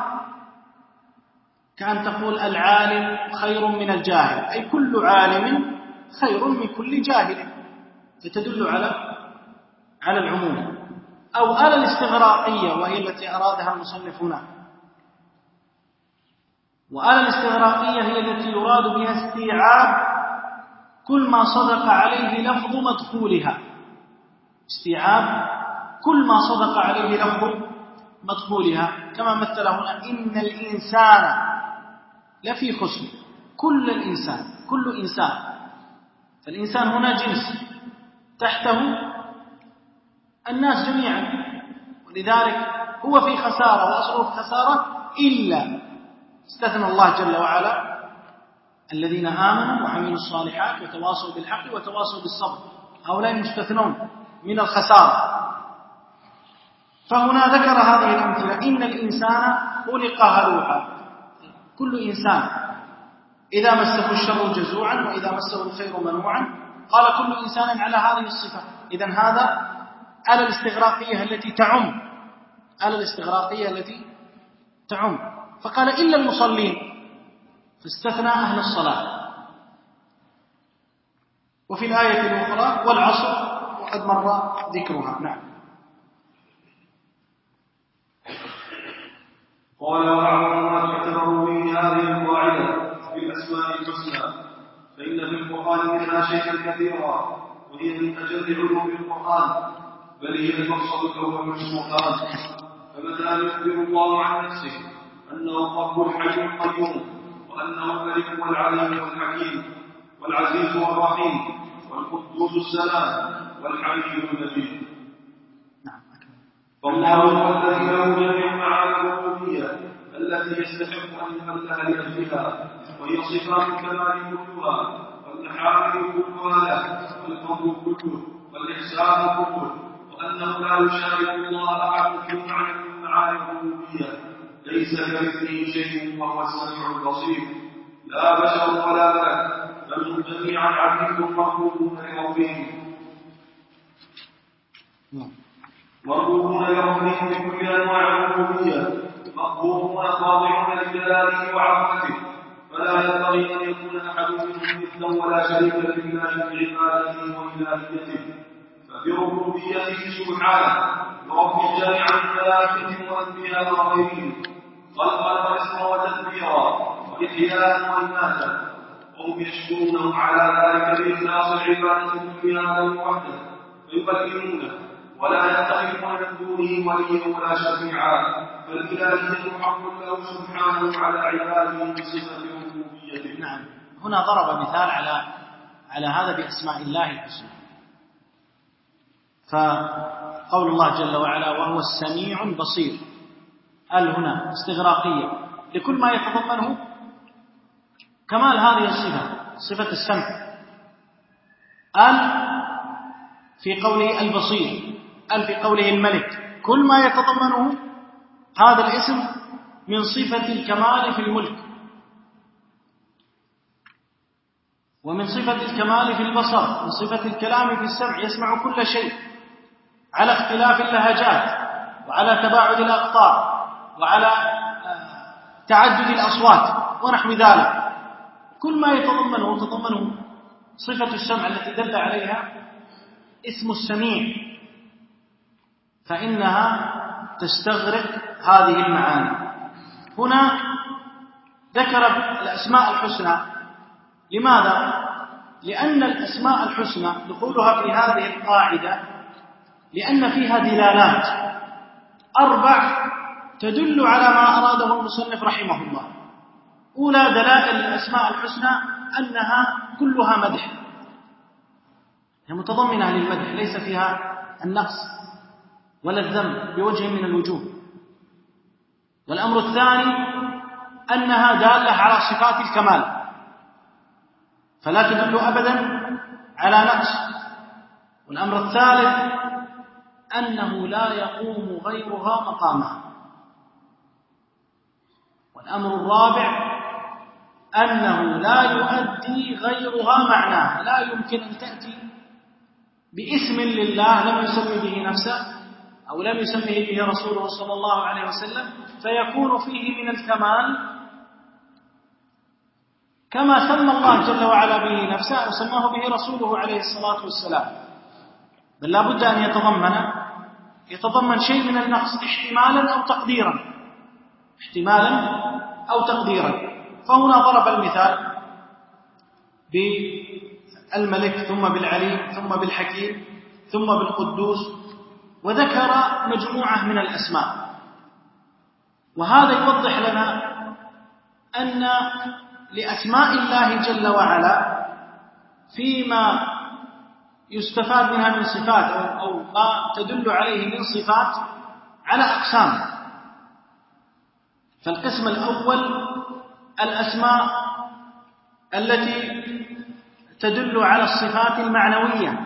كأن تقول العالم خير من الجاهل، أي كل عالم خير من كل جاهل، فتدل على على العموم. أو آل الاستغراقية وهي التي أرادها المصنف هنا، وآل الاستغراقية هي التي يراد بها استيعاب كل ما صدق عليه لفظ مدخولها، استيعاب كل ما صدق عليه لفظ مدخولها، كما مثل هنا إن الإنسان لفي خسر، كل الإنسان كل إنسان. فالإنسان هنا جنس تحته الناس جميعا، ولذلك هو في خسارة وأصله في خسارة إلا استثنى الله جل وعلا الذين آمنوا وعملوا الصالحات وتواصوا بالحق وتواصوا بالصبر، هؤلاء مستثنون من الخسارة. فهنا ذكر هذه الأمثلة، إن الإنسان خلق هلوعا، كل إنسان إذا مسه الشر جزوعا وإذا مسه الخير منوعا، قال كل إنسان على هذه الصفة. إذن هذا آل الاستغراقية التي تعم، آل الاستغراقية التي تعم. فقال إلا المصلين، فاستثنى أهل الصلاة. وفي الآية الأخرى والعصر وقد مر ذكرها. نعم. قال وأعظم ما تعتبر به هذه القاعدة بالأسماء الحسنى، فإن في القرآن منها شيئا كثيرا، وهي من أجل علوم القرآن، بل هي المقصد الأول من القرآن. فمثلا يخبر الله عن نفسه أنه الرب الحي القيوم، وأنه الملك والعليم والحكيم والعزيز والرحيم والقدوس السلام والحميد المجيد. فالله هو الذي له جميع معاني الربوبية التي يستحق أن يملك لأجلها، وهي صفات الكمال كلها والمحامد كلها له والفضل كله والإحسان كله، وأنه لا يشارك الله أحد في معنى من معاني الربوبية، ليس كمثله شيء وهو السميع البصير، لا بشر ولا ملك، بل هم جميعا عبيد مربوبون لربهم مربوبون لربهم بكل أنواع الربوبية، مقهورون خاضعون لجلاله وعظمته، فلا ينبغي أن يكون أحد منهم مثلا ولا شريك لله في عبادته وإلهيته. فبربوبيته سبحانه ورب جميع الملائكة والأنبياء وغيرهم خلقا ورزقا وتدبيرا وإحياء وإماتة، وهم يشكرونه على ذلك بإخلاص العبادة كلها له وحده، فيقدمونه ولا يتخذون من دونه وليا ولا شفيعا، فالإلهية حق له سبحانه على عباده بصفة ربوبيته. نعم. هنا ضرب مثال على على هذا بأسماء الله الحسنى. فقول الله جل وعلا وهو السميع البصير، ال هنا استغراقية لكل ما يتضمنه كمال هذه الصفة، صفة السمع. أل في قوله البصير، أل في قوله الملك، كل ما يتضمنه هذا الاسم من صفة الكمال في الملك، ومن صفة الكمال في البصر، من صفة الكلام في السمع، يسمع كل شيء على اختلاف اللهجات وعلى تباعد الأقطار وعلى تعدد الأصوات ونحو ذلك. كل ما يتضمنه تضمنه صفة السمع التي دل عليها اسم السميع، فإنها تستغرق هذه المعاني. هنا ذكر الأسماء الحسنى. لماذا؟ لأن الأسماء الحسنى دخولها في هذه القاعدة لأن فيها دلالات أربع تدل على ما أراده المصنف رحمه الله. أولى دلائل الأسماء الحسنى أنها كلها مدح، هي متضمنة للمدح، ليس فيها النقص ولا الذم بوجه من الوجوه. والأمر الثاني أنها دالة على صفات الكمال، فلا تدل أبدا على نقص. والأمر الثالث أنه لا يقوم غيرها مقامها. والأمر الرابع أنه لا يؤدي غيرها معناه، لا يمكن أن تأتي باسم لله لم يسمي به نفسه أو لم يسميه به رسوله صلى الله عليه وسلم فيكون فيه من الكمال كما سمى الله جل وعلا به نفسه أو سماه به رسوله عليه الصلاة والسلام، بل لا بد أن يتضمن يتضمن شيء من النقص احتمالا أو تقديرا، احتمالا أو تقديرا. فهنا ضرب المثال بالملك ثم بالعليم ثم بالحكيم ثم بالقدوس، وذكر مجموعة من الأسماء. وهذا يوضح لنا أن لأسماء الله جل وعلا فيما يستفاد منها من صفات أو ما تدل عليه من صفات على أقسام. فالقسم الأول الأسماء التي تدل على الصفات المعنوية،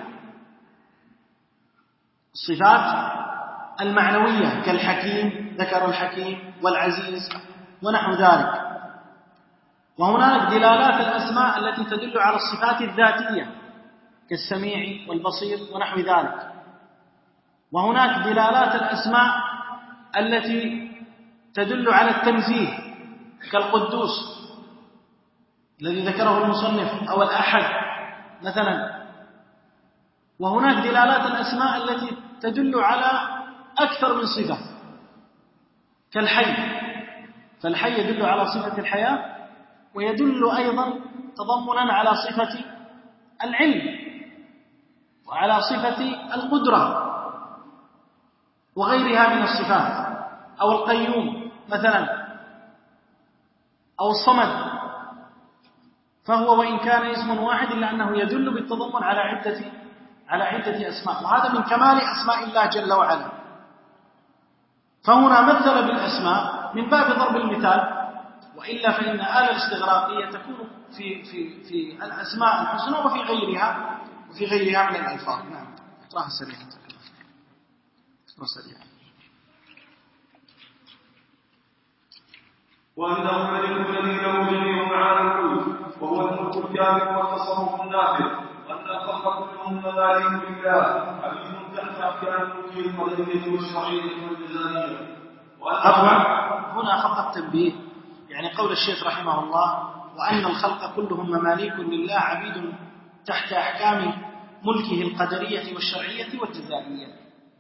الصفات المعنوية كالحكيم، ذكر الحكيم والعزيز ونحو ذلك. وهناك دلالات الأسماء التي تدل على الصفات الذاتية كالسميع والبصير ونحو ذلك. وهناك دلالات الأسماء التي تدل على التنزيه كالقدوس الذي ذكره المصنف أو الأحد مثلا. وهناك دلالات الأسماء التي تدل على أكثر من صفة كالحي، فالحي يدل على صفة الحياة ويدل أيضا تضمنا على صفة العلم وعلى صفة القدرة وغيرها من الصفات، أو القيوم مثلا أو الصمد، فهو وإن كان اسم واحد إلا أنه يدل بالتضمن على عدة على عدة أسماء، وهذا من كمال أسماء الله جل وعلا. فهنا مثل بالأسماء من باب ضرب المثال، وإلا فإن آل الاستغراقية تكون في في في الأسماء الحسنى وفي غيرها وفي غيرها من الألفاظ. نعم، اقرأها سريعا. اقرأ سريعا. وأنه الملك الذي له جميع معاني الملك، وهو الملك الكامل والتصرف النافع، وأن الخلق كلهم مماليك لله عبيد تحت أحكام الملك القدرية والشرعية والجزائية. هنا فقط تنبيه، يعني قول الشيخ رحمه الله وأن الخلق كلهم مماليك لله عبيد تحت أحكام ملكه القدرية والشرعية والجزائية.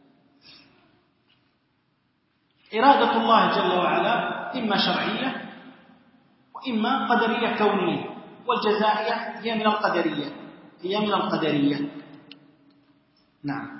إرادة الله جل وعلا إما شرعية وإما قدرية كونية، والجزائية هي من القدرية هي من القدرية نعم.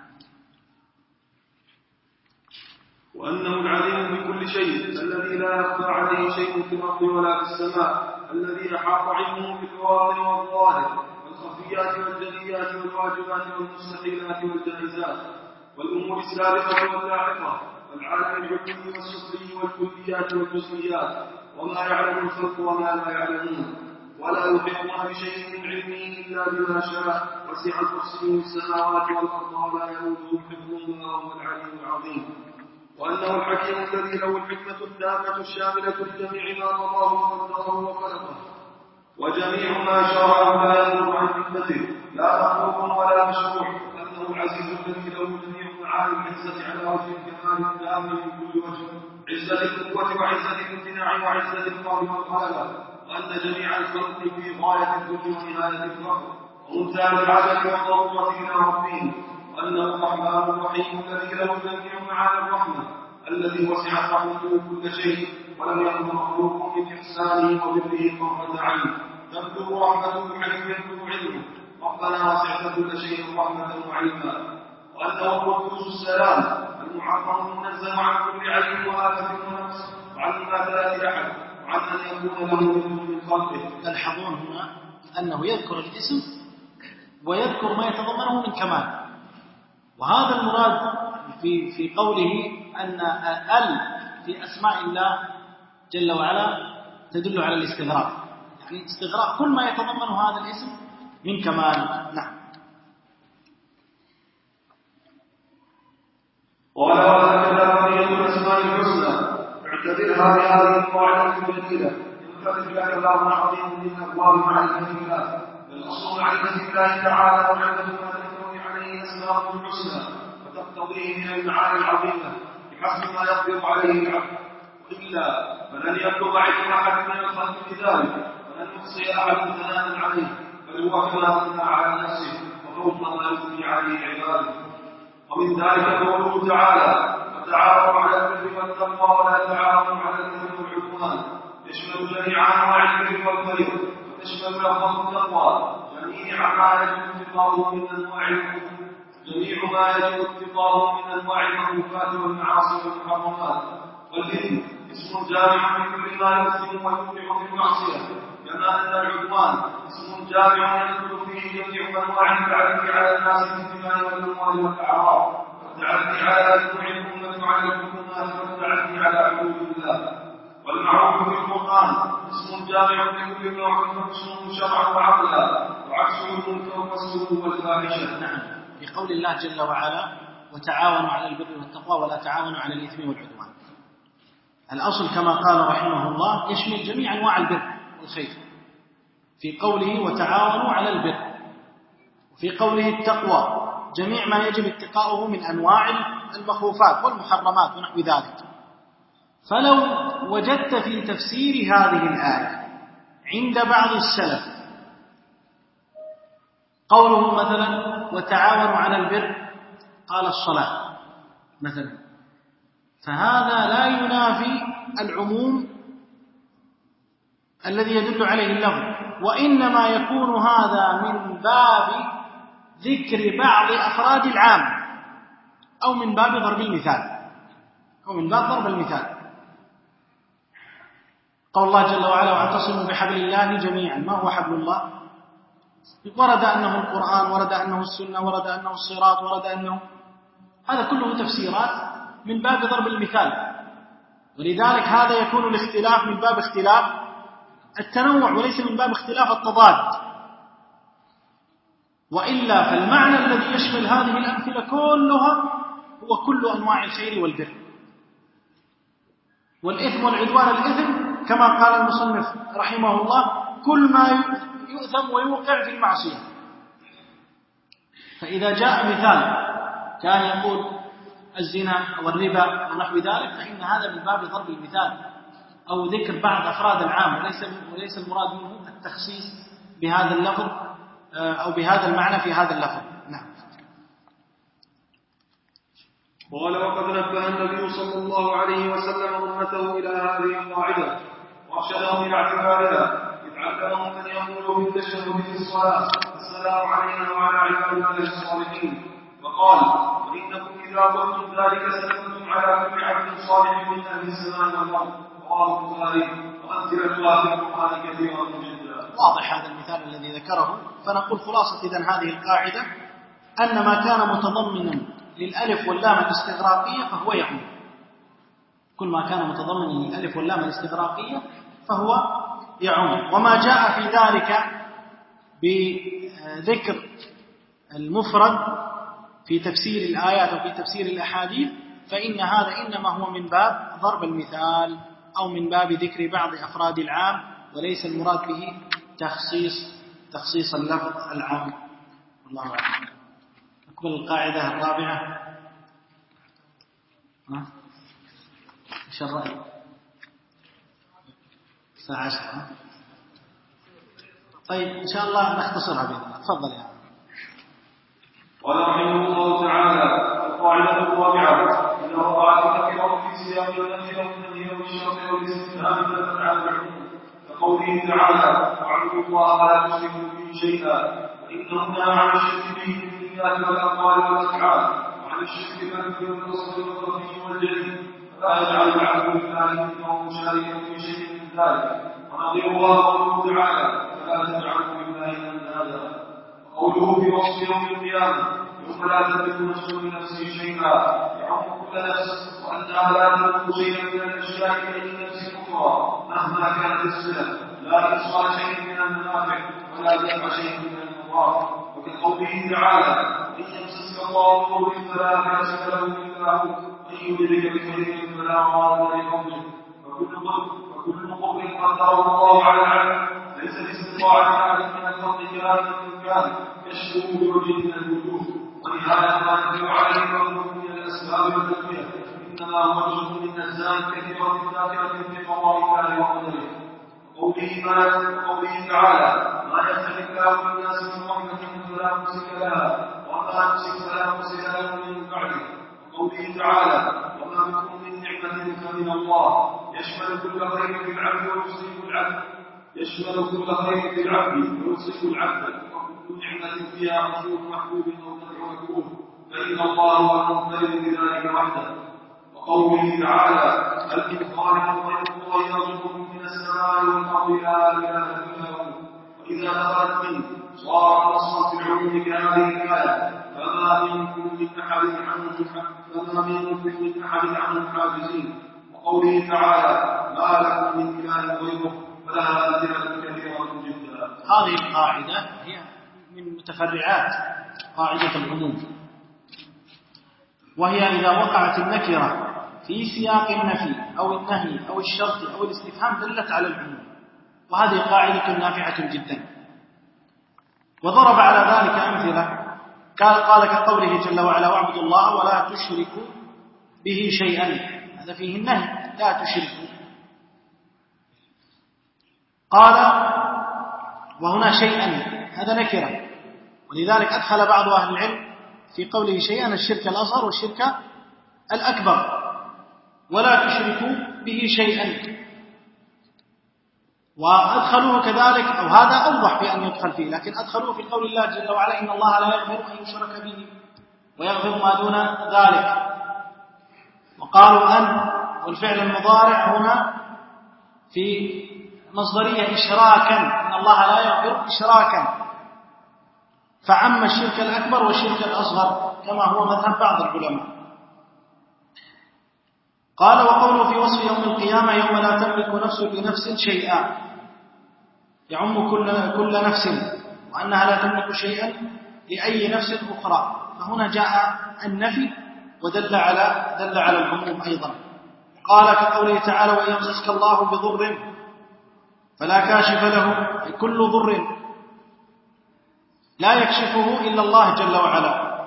وأنه العليم بكل شيء الذي لا يخفى عليه شيء في الأرض ولا في السماء، الذي أحاط علمه بالبواطن والظاهر والخفيات والجليات والواجبات والمستحيلات والجائزات والأمور السابقة واللاحقة والعالم العلوي والسفلي والكليات والجزئيات وما يعلم الخلق وما لا يعلمون. ولا يحيطون بشيء من علمه إلا بما شاء وسع كرسيه السماوات والأرض ولا يؤوده حفظهما وهو العلي العظيم. وأنه الحكيم الذي له الحكمة التامة الشاملة لجميع ما قضاه وقدره وخلقه، وجميع ما شرعه لا يضر عن حكمته لا مخلوق ولا مشروع. وأنه العزيز الذي له جميع معاني العزة على وجه الكمال التام من كل وجه، عزة القوة وعزة الامتناع وعزة القهر والغلبة. وأن جميع الخلق في غاية الذل ونهاية الفقر ومنتهى العجب والضرورة إلى ربهم. وأنه الرحمن الرحيم الذي له جميع معاني الرحمة الذي وسعت رحمته كل شيء ولم يكن مخلوق من إحسانه وبره طرفة عين تبلغ رحمته حيث يبلغ علمه. ربنا وسعت كل شيء رحمة وعلما. وأنه القدوس السلام المعظم المنزه عن كل عيب وآفة ونقص وعن مماثلات أحد وعن أن يكون له ولد من خلقه. تلحظون هنا أنه يذكر الاسم ويذكر ما يتضمنه من كمال، وهذا المراد في في قوله أن ال في أسماء الله جل وعلا تدل على الاستغراق، يعني استغراق كل ما يتضمنه هذا الاسم من كمال. نعم. قال وهكذا بقية الأسماء الحسنى اعتبرها بهذه القاعدة الجديدة ينفتح لك باب عظيم من أبواب معرفة الله. الأصل معرفة الله تعالى ومعرفة ما تحتوي عليه الأسماء الحسنى وتقتضيه من المعاني العظيمة بحسب ما يقدر عليه العبد، وإلا فلن يبلغ علم أحد من الخلق بذلك ولن يحصي أحد ثناء عليه، بل هو كما أثنى على نفسه وفوق ما يثني عليه عباده. ومن ذلك قوله تعالى وتعاونوا على البر والتقوى ولا تعاونوا على الإثم والعدوان، يشمل جميع أنواع البر والخير وتشمل لفظ التقوى جميع ما يجب اتقاؤه من أنواع الكفر جميع ما يجب اتقاؤه من أنواع المعروفات والمعاصي والمحرمات. والإثم اسم جامع من كل ما يؤثم ويوقع في المعصية، كما أن العدوان اسم جامع يدخل فيه جميع أنواع التعدي على الناس بالدماء والأموال والأعراض والتعدي على مجموع الأمة وعلى الحكومات والتعدي على حدود الله. والمعروف في القرآن اسم جامع لكل ما حكمه شرعا وعقلا وعكسه المنكر والسوء والفاحشة. نعم. في قول الله جل وعلا وتعاونوا على البر والتقوى ولا تعاونوا على الإثم والعدوان، الأصل كما قال رحمه الله يشمل جميع أنواع البر والخير في قوله وتعاونوا على البر، وفي قوله التقوى جميع ما يجب اتقاؤه من أنواع المخوفات والمحرمات ونحو ذلك. فلو وجدت في تفسير هذه الآية عند بعض السلف قوله مثلا وتعاونوا على البر قال الصلاة مثلا، فهذا لا ينافي العموم الذي يدل عليه اللفظ، وإنما يكون هذا من باب ذكر بعض أفراد العام أو من باب ضرب المثال أو من باب ضرب المثال. قول الله جل وعلا واعتصموا بحبل الله جميعا، ما هو حبل الله؟ ورد أنه القرآن، ورد أنه السنة، ورد أنه الصراط، ورد أنه هذا كله تفسيرات من باب ضرب المثال، ولذلك هذا يكون الاختلاف من باب اختلاف التنوع وليس من باب اختلاف التضاد. وإلا فالمعنى الذي يشمل هذه الأمثلة كلها هو كل أنواع الخير والبر. والإثم والعدوان الإثم كما قال المصنف رحمه الله كل ما يؤثم ويوقع في المعصية. فإذا جاء مثال كان يقول الزنا والربا ونحو ذلك فإن هذا من باب ضرب المثال أو ذكر بعض أفراد العام، وليس وليس المراد منه التخصيص بهذا اللفظ أو بهذا المعنى في هذا اللفظ. نعم. قال وقد نبه النبي صلى الله عليه وسلم أمته إلى هذه القاعدة وأرشدهم إلى اعتبارها إذ علمهم أن يقولوا بالتشهد في الصلاة السلام علينا وعلى عباد الله الصالحين، وقال وإنكم إذا قلتم ذلك سلمتم على كل عبد صالح من أهل السماء والأرض. رواه البخاري. وأمثلتها في القرآن كثيرة جدا. واضح هذا المثال الذي ذكره. فنقول خلاصة إذن هذه القاعدة أن ما كان متضمنا للألف واللام الاستغراقية فهو يعم. كل ما كان متضمنا للألف واللام الاستغراقية فهو يعم. وما جاء في ذلك بذكر المفرد في تفسير الآيات وفي تفسير الأحاديث فإن هذا إنما هو من باب ضرب المثال أو من باب ذكر بعض أفراد العام، وليس المراد به تخصيص تخصيص اللفظ العام. والله أعلم. نقبل القاعدة الرابعة. ها؟ إيش الرأي؟ الساعة عشرة. طيب إن شاء الله نختصرها بإذن الله. تفضل يا عم. قال رحمه الله تعالى: القاعدة الرابعة: إذا وقعت النكرة في سياق النفي أو النهي أو الشرط أو الاستفهام دلت على العموم، كقوله تعالى: واعبدوا الله ولا تشركوا به شيئا، فإنه نهى عن الشرك به في النيات والأقوال والأفعال، وعن الشرك بالقلب والقصد والخفي والجلي، فلا يجعل العبد لله إنه مشاركا في شيء من ذلك. ونظيرها قوله تعالى: فلا تجعلوا لله أندادا. قوله في وصف يوم القيامة: يوم لا تملك نفس لنفس شيئا، يعم كل نفس، وأنها لا تملك شيئا من الأشياء إلا نفس أخرى مهما كانت الصلة، لا إيصال شيء من المنافع ولا دفع شيء من المضار. وكقوله تعالى: إن يمسسك الله بضر فلا كاشف له إلا هو، وإن يدرك بخير فلا راد لفضله. فكل ضر قدره الله على العبد ليس باستطاعة أحد من الخلق كائن من كان يشكو بوجه من الوجوه، ونهاية ما يدل عليه الأمر من الأسباب والأدوية إنما هو جزء من أجزاء كثيرة داخلة في قضاء الله وقدره. وقوله تعالى: ما يفتح الله للناس من رحمة فلا ممسك لها، وما يمسك فلا مرسل له من بعده. وقوله تعالى: وما بكم من نعمة فمن الله، يشمل كل خير في العبد ويصيب العبد يشمل كل خير في العبد ويصيب العبد، وكل نعمة فيها حصول محبوب أو نفع مكروه، فإن الله هو المنفرد بذلك وحده. وقوله تعالى: هل من خالق غير الله يرزقكم من السماء والأرض لا إله إلا هو. وإذا دخلت منه صار نصا في العموم كهذه الآية: فما منكم من أحد عنه فما منكم من أحد عنه حاجزين. وقوله تعالى: ما لكم من إله غيره فلها أمثلة كثيرة جدا. هذه القاعدة هي من متفرعات قاعدة العموم، وهي إذا وقعت النكرة في سياق النفي أو النهي أو الشرط أو الاستفهام دلت على العموم، وهذه قاعدة نافعة جدا. وضرب على ذلك أمثلة، قال قال كقوله جل وعلا: واعبدوا الله ولا تشركوا به شيئا، هذا فيه النهي، لا تشركوا. قال وهنا شيئا، هذا نكرة، ولذلك أدخل بعض أهل العلم في قوله شيئا الشرك الأصغر والشرك الأكبر، ولا تشركوا به شيئا. وأدخلوه كذلك، أو هذا أوضح في أن يدخل فيه، لكن أدخلوه في قول الله جل وعلا: إن الله لا يغفر أن يشرك به ويغفر ما دون ذلك. وقالوا أن والفعل المضارع هنا في مصدرية إشراكا، إن الله لا يغفر إشراكا، فعم الشرك الأكبر والشرك الأصغر كما هو مذهب بعض العلماء. قال وقوله في وصف يوم القيامة: يوم لا تملك نفس لنفس شيئا، يعم كل, كل نفس، وأنها لا تملك شيئا لأي نفس أخرى. فهنا جاء النفي ودل على دل على العموم أيضا. قال كقوله تعالى: وإن يمسسك الله بضر فلا كاشف له، أي كل ضر لا يكشفه إلا الله جل وعلا.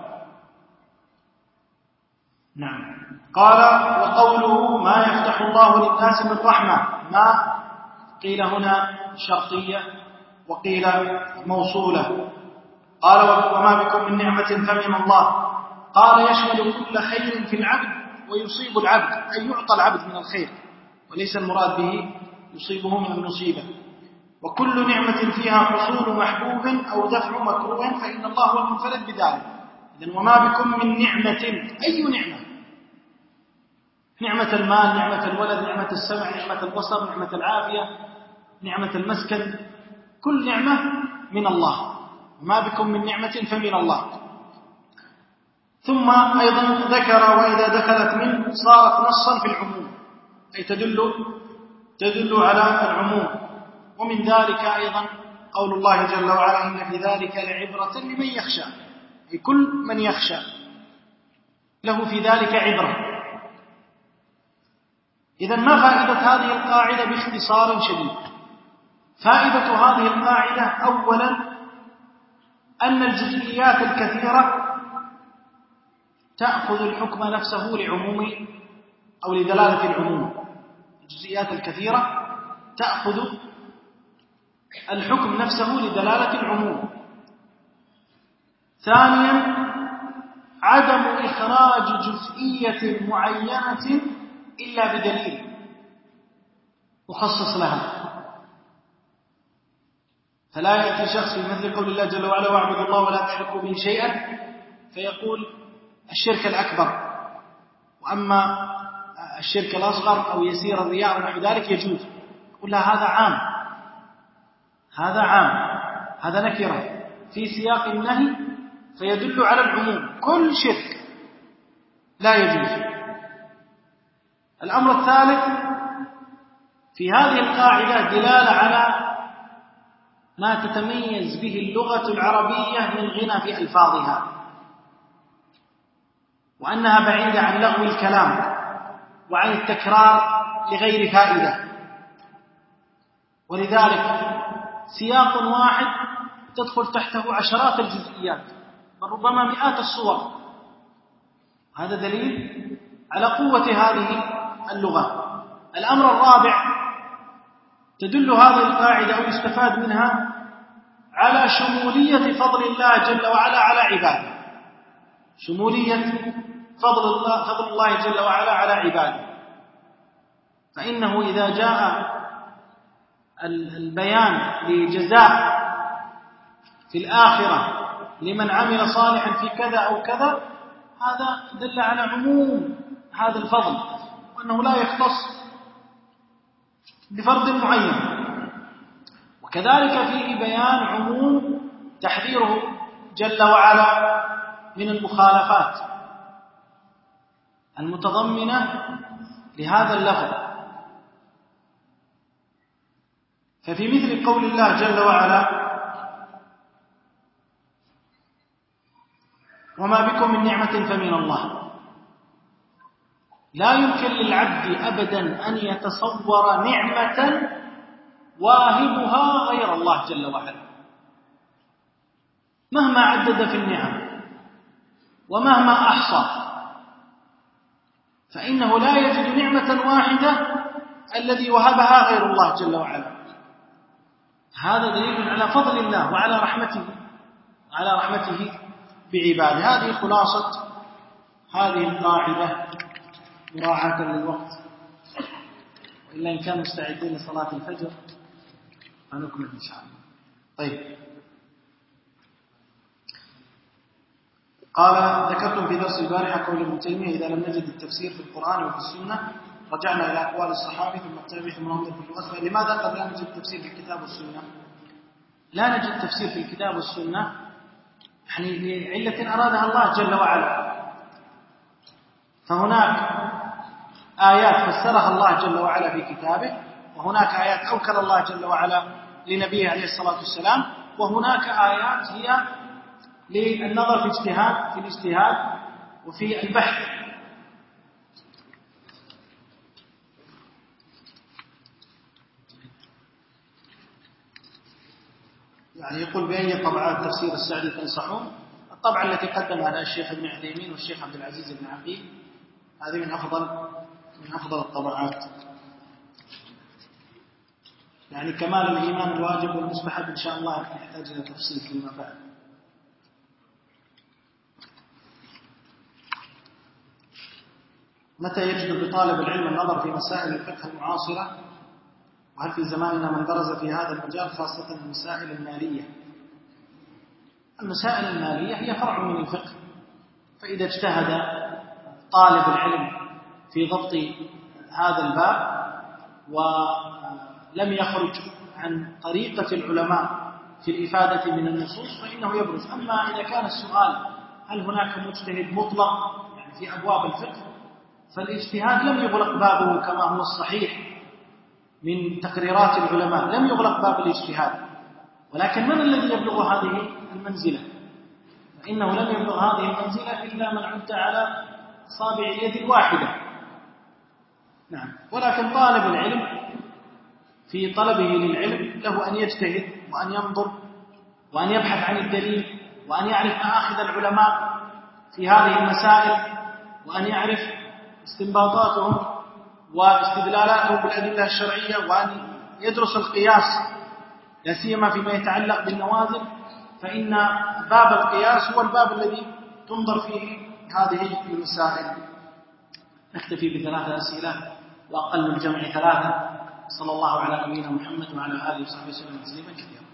نعم. قال وقوله: ما يفتح الله للناس من رحمة، ما قيل هنا شرطية وقيل موصولة. قال وما بكم من نعمة فمن الله، قال يشمل كل خير في العبد ويصيب العبد، أي يعطى العبد من الخير، وليس المراد به يصيبه من المصيبة. وكل نعمة فيها حصول محبوب أو دفع مكروه فإن الله هو المنفرد بذلك. إذن وما بكم من نعمة، أي نعمة؟ نعمة المال، نعمة الولد، نعمة السمع، نعمة البصر، نعمة العافية، نعمة المسكن، كل نعمة من الله. وما بكم من نعمة فمن الله. ثم أيضا ذكر وإذا دخلت من صارت نصا في العموم، أي تدل تدل على العموم. ومن ذلك أيضا قول الله جل وعلا إن في ذلك لعبرة لمن يخشى، أي كل من يخشى له في ذلك عبرة. إذن ما فائدة هذه القاعدة باختصار شديد؟ فائدة هذه القاعدة أولا أن الجزئيات الكثيرة تأخذ الحكم نفسه لعموم أو لدلالة العموم. الجزئيات الكثيرة تأخذ الحكم نفسه لدلالة العموم. ثانيا عدم إخراج جزئية معينة إلا بدليل مخصص لها. فلا يأتي شخص في مثل قول الله جل وعلا واعبدوا الله ولا تشركوا به شيئا فيقول الشرك الأكبر، وأما الشرك الأصغر أو يسير الرياء ونحو ذلك يجوز. يقول لا، هذا عام، هذا عام، هذا نكرة في سياق النهي فيدل على العموم، كل شرك لا يجوز. الأمر الثالث في هذه القاعدة دلالة على ما تتميز به اللغة العربية من غنى في ألفاظها، وأنها بعيدة عن لغو الكلام وعن التكرار لغير فائدة. ولذلك سياق واحد تدخل تحته عشرات الجزئيات بل ربما مئات الصور. هذا دليل على قوة هذه اللغة. الأمر الرابع تدل هذه القاعدة أو يستفاد منها على شمولية فضل الله جل وعلا على عباده، شمولية فضل الله, فضل الله جل وعلا على عباده. فإنه إذا جاء البيان لجزاء في الآخرة لمن عمل صالحا في كذا أو كذا، هذا دل على عموم هذا الفضل وأنه لا يختص بفرد معين. وكذلك فيه بيان عموم تحذيره جل وعلا من المخالفات المتضمنة لهذا اللفظ. ففي مثل قول الله جل وعلا وما بكم من نعمة فمن الله، لا يمكن للعبد أبدا أن يتصور نعمة واهبها غير الله جل وعلا، مهما عدد في النعم ومهما أحصى، فإنه لا يجد نعمة واحدة الذي وهبها غير الله جل وعلا. هذا دليل على فضل الله وعلى رحمته على رحمته بعباده. هذه خلاصة هذه القاعدة مراعاة للوقت، وإلا إن كانوا مستعدين لصلاة الفجر فنكمل إن شاء الله. طيب، قال ذكرتم في درس البارحة قول ابن تيمية إذا لم نجد التفسير في القرآن وفي السنة رجعنا إلى أقوال الصحابة ثم التابعين ثم ننظر في اللغة. لماذا قد لا نجد التفسير في الكتاب والسنة؟ لا نجد تفسير في الكتاب والسنة يعني لعلة أرادها الله جل وعلا. فهناك آيات فسرها الله جل وعلا في كتابه، وهناك آيات أوكل الله جل وعلا لنبيه عليه الصلاة والسلام، وهناك آيات هي للنظر في اجتهاد في الاجتهاد وفي البحث. يعني يقول بأي طبعات تفسير السعدي تنصحون؟ الطبعة التي قدمها لها الشيخ ابن عثيمين والشيخ عبد العزيز بن عقيل هذه من أفضل من أفضل الطبعات. يعني كمال الإيمان الواجب والمستحب إن شاء الله يحتاج إلى تفصيل فيما بعد. متى يجب بطالب العلم النظر في مسائل الفقه المعاصرة؟ وهل في زماننا من درز في هذا المجال خاصة المسائل المالية؟ المسائل المالية هي فرع من الفقه، فإذا اجتهد طالب العلم في ضبط هذا الباب ولم يخرج عن طريقة العلماء في الإفادة من النصوص فإنه يبرز. أما إذا كان السؤال هل هناك مجتهد مطلق يعني في أبواب الفقه، فالاجتهاد لم يغلق بابه كما هو الصحيح من تقريرات العلماء لم يغلق باب الاجتهاد، ولكن من الذي يبلغ هذه المنزلة؟ فإنه لم يبلغ هذه المنزلة إلا من عد على أصابع اليد الواحدة. نعم. ولكن طالب العلم في طلبه للعلم له أن يجتهد وأن ينظر وأن يبحث عن الدليل وأن يعرف مآخذ العلماء في هذه المسائل وأن يعرف استنباطاتهم واستدلالاتهم بالأدلة الشرعية وأن يدرس القياس لا سيما فيما يتعلق بالنوازل، فإن باب القياس هو الباب الذي تنظر فيه هذه المسائل. نكتفي بثلاثة أسئلة وأقل الجمع ثلاثة. صلى الله على نبينا محمد وعلى آله وصحبه وسلم تسليما كثيرا.